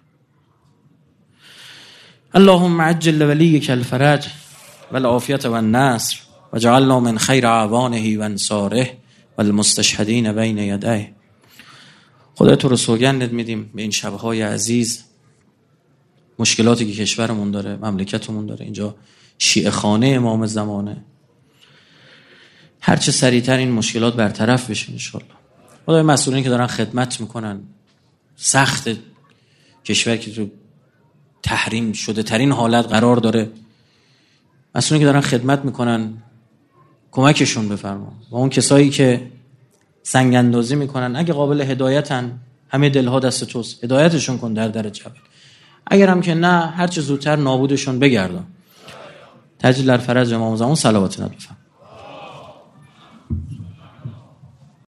اللهم عجل لولیک الفرج والعافیة والنصر وجعلنا من خیر اعوانه و انصاره والمستشهدین بین یدیه. خدا تو رو سوگندت میدیم به این شبهای عزیز. مشکلاتی که کشورمون داره، مملکتمون داره، اینجا شیعه خانه امام زمانه، هرچه سریعتر این مشکلات برطرف بشه انشالله. خدای مسئولین که دارن خدمت میکنن، سخت کشور که تو تحریم شده ترین حالت قرار داره، مسئولین که دارن خدمت میکنن کمکشون بفرما. و اون کسایی که سنگ اندازی میکنن اگه قابل هدایتن، همه دلها دست توست، هدایتشون کن در در جبل. اگر هم که نه، هرچه زودتر نابودشون بگردان. تجلیل در فرج امام زمان صلوات نبی.